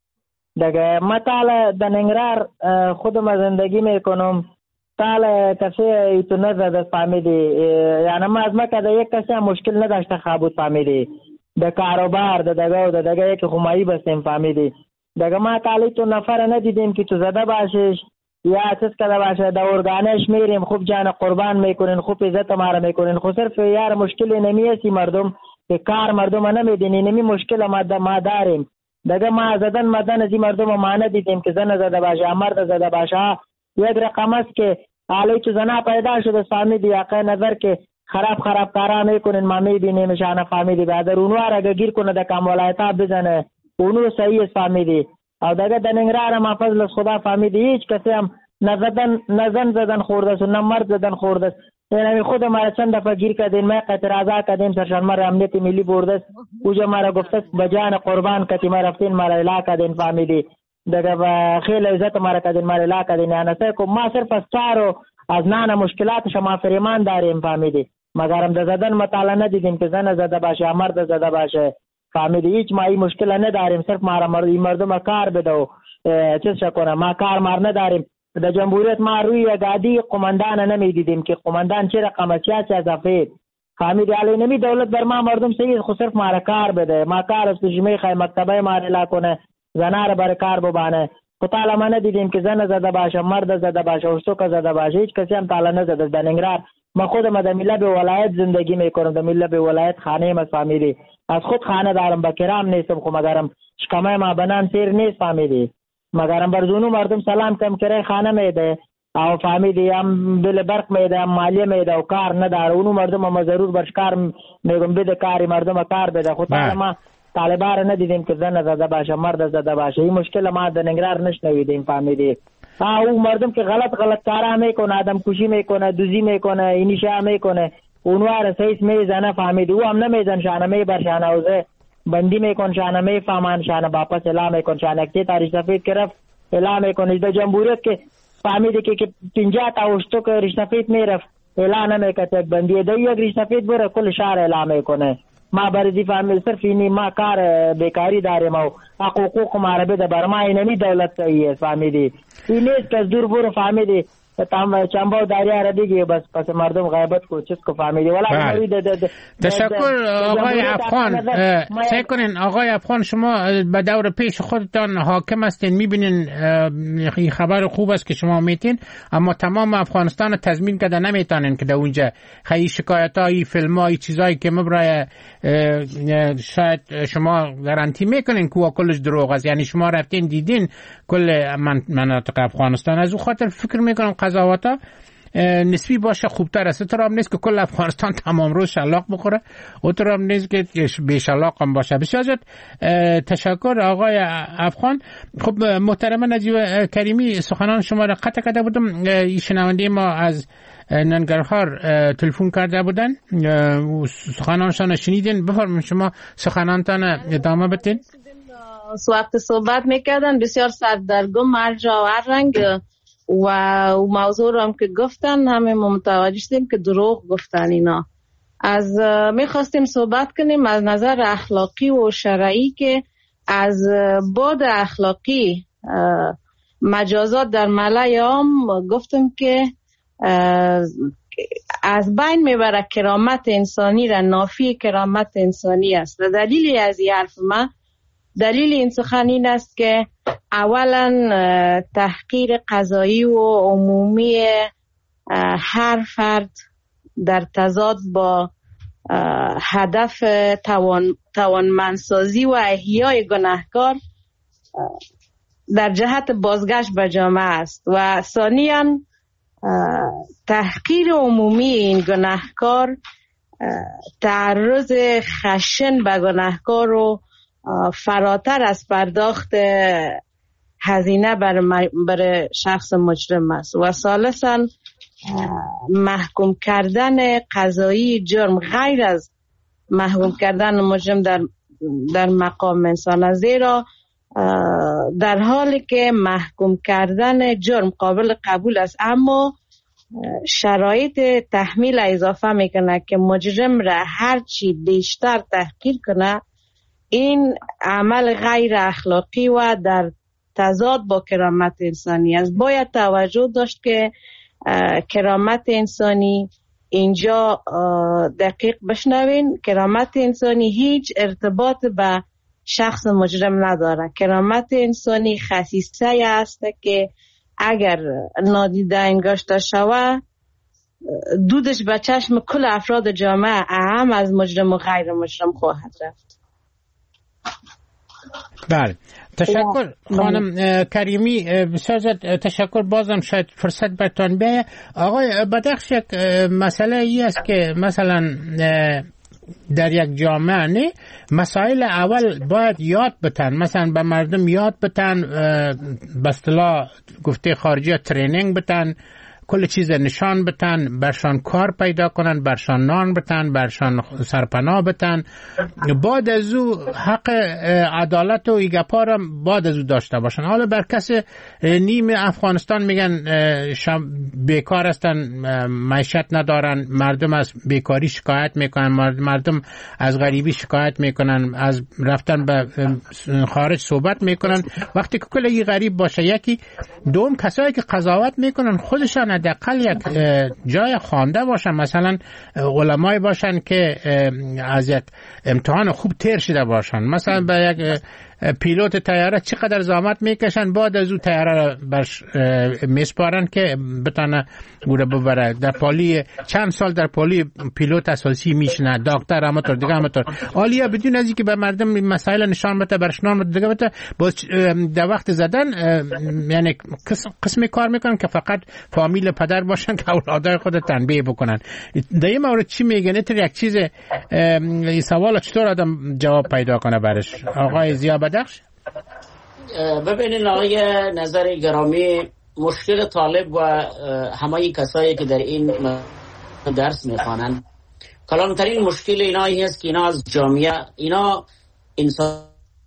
دیگه. ما تاله در ننگرار خودم زندگی میکنم، تاله کسی ایتو نزده فهمیدی، یعنی ما از ما که در یک کسی مشکل نداشته خوابود فهمیدی، در کاروبار در دگه و در دگه یک خمایی بستیم فهمیدی دیگه. ما تاله تو نفر ندیدیم که تو زده باشیش یا چیز کده باشه، در ارگانش میریم خوب جان قربان میکنین، خوب عزت ما میکنین. خو صرف یار مشکلی نمیسی مردم که کار مردم نمیدینی، نمی مشکل ما ما داریم دیگه. ما زدن مدن از این مردم ما ندیدیم که زن زده باشه مرد زده باشه. یک رقم است که حالی تو زنا پیدا شده فهمیدی، حقی نظر که خراب خراب کارا میکنین ما میبینیم شانه فهمیدی. بعد اونو را گیر کنه در کم ولایتا بزنه اونو صحیح است فهمیدی. او دغه د ننګرهار ما فضل از خدا فهمیدی هیچ کسی هم نزدن نزن زدن خورده سو نه مرد زدن خورده. یعنی خود ما چند دفعه گیر کردیم، ما اعتراضا کردیم، سرشنمر امنیت ملی بردست اوجا مرا گفته بجان قربان کتی ما رفتین مرا الا کردین فهمیدی دغه خیلی عزت مرا کردین مرا الا کردین. یعنی سه ما صرف از چارو از نان مشکلات شما فریمان داریم فهمیدی، مگرم د زدن مطالعه ندیدیم که زن زده باشه مرد زده باشه فهمیدی. هیچ ما این مشکل نداریم، صرف ما مردم کار بدو چیز کنه، ما کار مار نداریم. در جمهوریت ما روی گادی قماندان نمیدیدیم که قماندان چه رقم سیاسی از افید فهمیدی. علی نمی دولت بر ما مردم سید خو صرف ما کار بده، ما کار است جمعه خای مکتبه ما اعلان کنه، زنار بر کار ببانه. خو تعالی ما ندیدیم که زن زده باشه مرد زده باشه او څوک زده باشه، هیچ کسی هم تعالی نه زده. در ننګرهار ما خود ما د ملت به ولایت زندگی میکنم، د ملت به ولایت خانه ما فهمیدی. از خود خانه دارم با کرام نیستم، خو مگرم شکمه ما بنان سیر نیست فهمیدی، مگرم برزونو مردم سلام کم کرای خانه میده او فهمیدی هم بل برق میده هم مالیه میده او کار نداره. اونو مردم ما ضرور برشکار میگم بده کاری مردم کار بده. خود ما طالبان ندیدیم که زن زده باشه مرد زده باشه. این مشکل ما د ننګرهار نشنویدیم فهمیدی. او مردم که غلط غلط کارا میکنه، آدم کشی میکنه، دوزی میکنه، اینیشا میکنه، اونها رسیس میزنه فهمید او هم نمیزن شانه میبر شانه اوزه بندی میکن شانه میفهمان شانه واپس اعلام میکن شانه اکتی تاریخ سفید گرفت اعلام میکن. در جمهوریت که فهمیده که که پنجاه تا اشتو که ریش سفید میرفت اعلان نمیکرد بندی در یک ریش سفید بره کل شهر اعلام میکنه. ما برزی فهمید صرف اینی ما کار بیکاری داریم و حقوق ما بده بر ما اینمی دولت صحیح است فهمیدی. این نیست که دور برو فهمیدی تام چنبا دریا را دیگه بس پس مردم غیبت کو چیز کو فهمیدی ولی تشکر آقای افغان. سعی کنین آقای افغان شما به دور پیش خودتان حاکم هستین، میبینین این خبر خوب است که شما میتین، اما تمام افغانستان تضمین کرده نمیتونین که در اونجا خیلی شکایت های فیلم های چیزایی که مبرای شاید شما گارانتی میکنین که کلش دروغ است. یعنی شما رفتین دیدین کل مناطق افغانستان، از اون خاطر فکر میکنم قضاوتا نسبی باشه خوبتر است. تو هم نیست که کل افغانستان تمام روز شلاق بخوره، و تو هم نیست که به شلاق هم باشه. بسیار زیاد تشکر آقای افغان. خب محترم نجیب کریمی سخنان شما را قطع کرده بودم. این شنونده ما از ننگرهار تلفن کرده بودن، سخنانشان شنیدین. بفرمایید شما سخنانتان ادامه بدین. وقت صحبت میکردن بسیار سردرگم هر جا و هر رنگ و موضوع رو هم که گفتن همه متوجه شدیم که دروغ گفتن. اینا از میخواستیم صحبت کنیم از نظر اخلاقی و شرعی که از بعد اخلاقی مجازات در ملای عام گفتم که از بین میبره کرامت انسانی را، نافی کرامت انسانی است. و دلیلی از این حرف من دلیل این سخن این است که اولا تحقیر قضایی و عمومی هر فرد در تضاد با هدف توان توانمندسازی و احیای گناهکار در جهت بازگشت به جامعه است. و ثانیاً تحقیر عمومی این گناهکار تعرض خشن به گناهکار و فراتر از پرداخت هزینه برای شخص مجرم است. و ثالثاً محکوم کردن قضایی جرم غیر از محکوم کردن مجرم در در مقام انسان، زیرا در حالی که محکوم کردن جرم قابل قبول است اما شرایط تحمیل اضافه میکنه که مجرم را هرچی بیشتر تحقیر کنه، این عمل غیر اخلاقی و در تضاد با کرامت انسانی است. باید توجه داشت که کرامت انسانی اینجا دقیق بشنوین، کرامت انسانی هیچ ارتباط به شخص مجرم نداره. کرامت انسانی خصیصه است که اگر نادیده انگاشته شود دودش به چشم کل افراد جامعه اهم از مجرم و غیر مجرم خواهد رفت. بله تشکر خانم کریمی، بسیار زیاد تشکر. بازم شاید فرصت برتان بیه. آقای بدخش یک مسئله ای است که مثلا در یک جامعه نه مسائل اول باید یاد بتن، مثلا به مردم یاد بتن، به اصطلاح گفته خارجی ترینینگ بتن، کل چیز نشان بتن، برشان کار پیدا کنن، برشان نان بتن، برشان سرپناه بتن. بعد از او حق عدالت و ایگپارم بعد از او داشته باشن. حالا بر کس نیم افغانستان میگن بیکار هستن، معیشت ندارن، مردم از بیکاری شکایت میکنن، مردم از غریبی شکایت میکنن، از رفتن به خارج صحبت میکنن. وقتی که کل غریب باشه، یکی دوم کسایی که قضاوت میکنن خودشان حداقل یک جای خوانده باشن، مثلا علمای باشن که از یک امتحان خوب تیر شده باشن. مثلا به یک پیلوت طیاره چقدر زحمت میکشن، بعد از او طیاره را برش میسپارن که بتونه گوره ببره. در پالی چند سال در پالی پیلوت اساسی میشنه، دکتر همطور دیگه همطور. عالیه بدون از اینکه به مردم مسائل نشان بده، برش نام بده دیگه بده، باز در وقت زدن یعنی قسمی کار میکنن که فقط فامیل پدر باشن که اولادای خود تنبیه بکنن. در این مورد چی میگن؟ اتر یک چیز این سوال چطور آدم جواب پیدا کنه برش؟ آقای زیا بدخش. ببینین آقای نظر گرامی، مشکل طالب و همه کسایی که در این درس میخوانند، کلانترین مشکل اینا هست که اینا از جامعه، اینا انسان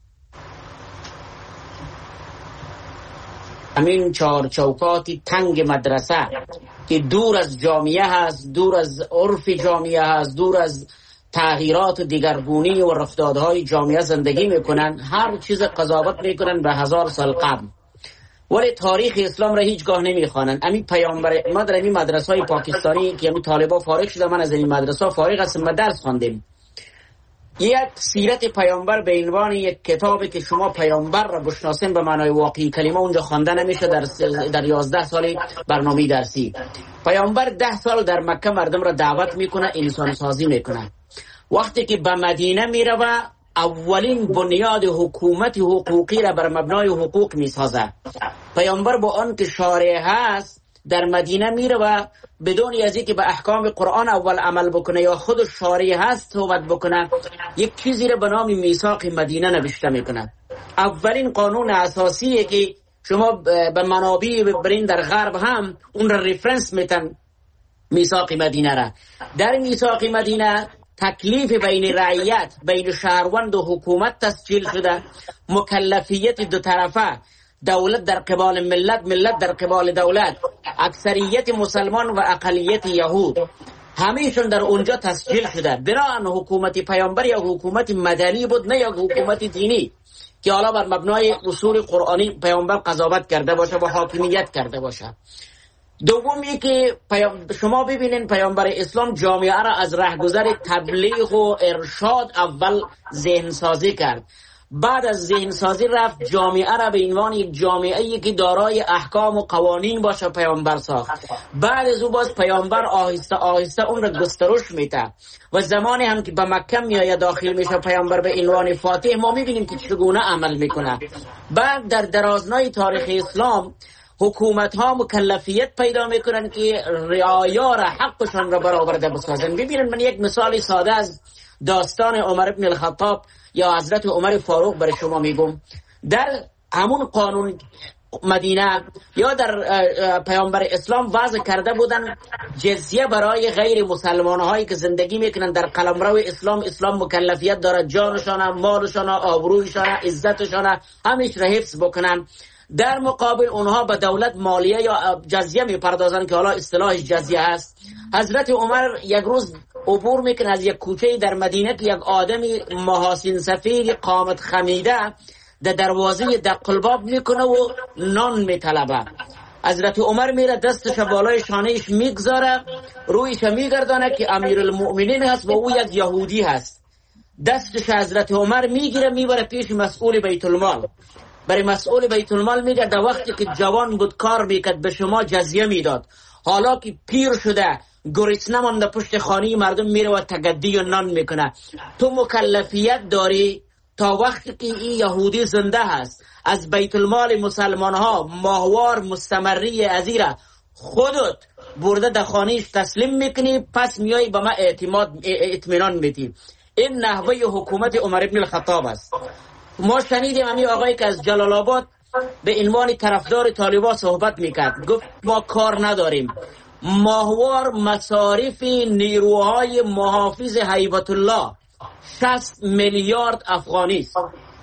همین چهار چوکاتی تنگ مدرسه که دور از جامعه هست، دور از عرف جامعه هست، دور از تغییرات و دیگرگونی و رفتارهای جامعه زندگی میکنن، هر چیز قضاوت میکنن به هزار سال قبل، ولی تاریخ اسلام را هیچگاه نمیخوانند. امی پیامبر ما در این مدرسه های پاکستانی که امی طالبا فارغ شده، من از این مدرسه فارغ هستم، ما درس خواندیم. یک سیرت پیامبر به عنوان یک کتابی که شما پیامبر را بشناسین به معنای واقعی کلمه اونجا خوانده نمیشه. در در یازده سال برنامه درسی پیامبر ده سال در مکه مردم را دعوت میکنه، انسان سازی میکنه. وقتی که به مدینه میره اولین بنیاد حکومت حقوقی را بر مبنای حقوق میسازه. پیامبر با آن که شارع هست در مدینه میره و بدون از اینکه به احکام قرآن اول عمل بکنه یا خود شارع هست صحبت بکنه، یک چیزی را به نام میثاق مدینه نوشته میکنه. اولین قانون اساسی که شما به منابع ببرین در غرب هم اون را ریفرنس میتن، میثاق مدینه را. در میثاق مدینه تکلیف بین رعیت، بین شهروند و حکومت تسجیل شده، مکلفیت دو طرفه، دولت در قبال ملت، ملت در قبال دولت، اکثریت مسلمان و اقلیت یهود، همیشون در اونجا تسجیل شده. بنابراین حکومت پیامبر یا حکومت مدنی بود، نه یا حکومت دینی که حالا بر مبنای اصول قرآنی پیامبر قضاوت کرده باشه و حاکمیت کرده باشه. دومی که شما ببینین پیامبر اسلام جامعه را از رهگذر تبلیغ و ارشاد اول ذهن سازی کرد، بعد از ذهن سازی رفت جامعه را به عنوان یک جامعه‌ای که دارای احکام و قوانین باشه پیامبر ساخت. بعد از او باز پیامبر آهسته آهسته اون را گسترش میده و زمانی هم که به مکه میآید داخل میشه پیامبر به عنوان فاتح، ما میبینیم که چگونه عمل میکنه. بعد در درازنای تاریخ اسلام حکومت ها مکلفیت پیدا میکنن که رعایا را حقشان را برآورده بسازن. ببینید من یک مثال ساده از داستان عمر ابن الخطاب یا حضرت عمر فاروق برای شما میگم. در همون قانون مدینه یا در پیامبر اسلام وضع کرده بودن جزیه برای غیر مسلمان هایی که زندگی میکنن در قلمرو اسلام. اسلام مکلفیت داره جانشان، مالشان، آبرویشان، عزتشان همیش را حفظ بکنن. در مقابل اونها به دولت مالیه یا جزیه میپردازن که حالا اصطلاحش جزیه هست. حضرت عمر یک روز عبور میکنه از یک کوچه در مدینه که یک آدمی محاسن سفید قامت خمیده در دروازه دقلباب میکنه و نان میطلبه. حضرت عمر میره دستش بالای شانهش میگذاره، رویش میگردانه که امیر المؤمنین هست و او یک یهودی هست. دستش حضرت عمر میگیره میبره پیش مسئول بیت المال. برای مسئول بیت المال میگه در وقتی که جوان بود کار میکرد به شما جزیه میداد، حالا که پیر شده گرسنه مانده پشت خانه مردم میره و تگدی و نان میکنه، تو مکلفیت داری تا وقتی که این یهودی زنده هست از بیت المال مسلمان ها ماهوار مستمری ازیره خودت برده در خانهش تسلیم میکنی، پس میای به ما اعتماد اطمینان میدی. این نحوه حکومت عمر ابن الخطاب است. ما شنیدیم امی آقایی که از جلال آباد به عنوان طرفدار طالبان صحبت میکرد، گفت ما کار نداریم، ماهوار مصارف نیروهای محافظ هیبت الله شصت میلیارد افغانی است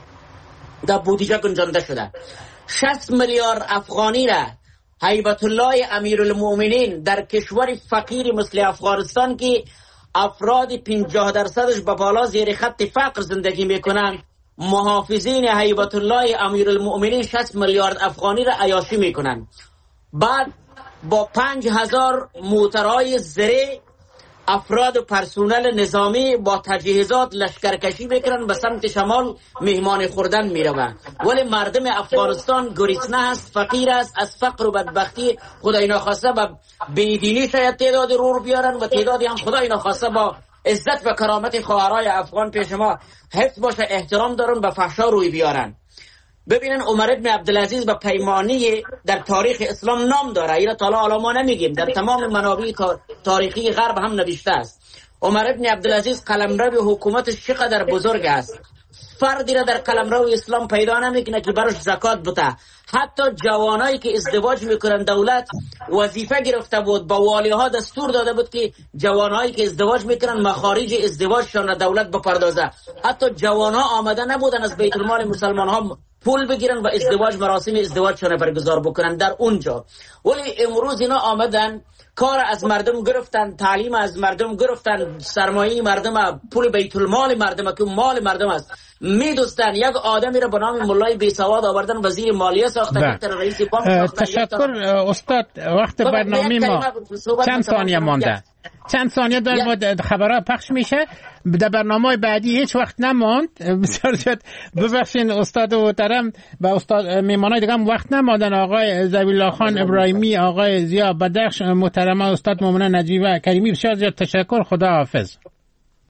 در بودجه گنجانده شده. شصت میلیارد افغانی را هیبت الله امیرالمؤمنین در کشور فقیر مثل افغانستان که افراد پنجاه درصدش به بالا زیر خط فقر زندگی میکنن، محافظین هیبت الله امیرالمؤمنین شصت میلیارد افغانی را عیاشی میکنن. بعد با پنج هزار موترهای زره افراد و پرسونل نظامی با تجهیزات لشکرکشی میکنن به سمت شمال مهمان خوردن میروند، ولی مردم افغانستان گرسنه است، فقیر است، از فقر و بدبختی خدای ناخواسته با بیدینی شاید تعداد رو رو بیارن و تعدادی هم خدای ناخواسته با عزت و کرامت خواهرای افغان پیش ما حفظ باشه احترام دارن به فحشا روی بیارن. ببینن عمر ابن عبدالعزیز به پیمانی در تاریخ اسلام نام داره، اینا تا حالا ما نمیگیم، در تمام منابع تاریخی غرب هم نوشته است. عمر ابن عبدالعزیز قلمرو حکومتش چقدر بزرگ است. فردی را در قلمرو اسلام پیدا نمیکنه که براش زکات بده. حتی جوانایی که ازدواج میکنن دولت وظیفه گرفته بود، با والی ها دستور داده بود که جوانایی که ازدواج میکنن مخارج ازدواجشان دولت بپردازه. حتی جوان ها آمده نبودن از بیت المال مسلمان ها پول بگیرن و ازدواج مراسم ازدواجشان برگزار بکنن در اونجا. ولی امروز اینا آمدن کار از مردم گرفتن، تعلیم از مردم گرفتن، سرمایه مردم، پول بیت المال مردم که مال مردم است میدوستن. یک آدمی را به نام مولای بی سواد آوردن وزیر مالیه ساختن، تر رئیس بانک. تشکر استاد. وقت برنامه ما چند ثانیه مانده، چند ثانیه در مورد خبرها پخش میشه. در برنامه بعدی هیچ وقت نماند. بسیار زیاد ببخشید استاد محترم و استاد میمانای دیگه هم وقت نماندن. آقای ذبیح خان ابراهیمی، آقای ضیا بدخش محترم، استاد مومن نجیبه کریمی، بسیار زیاد تشکر. خدا حافظ.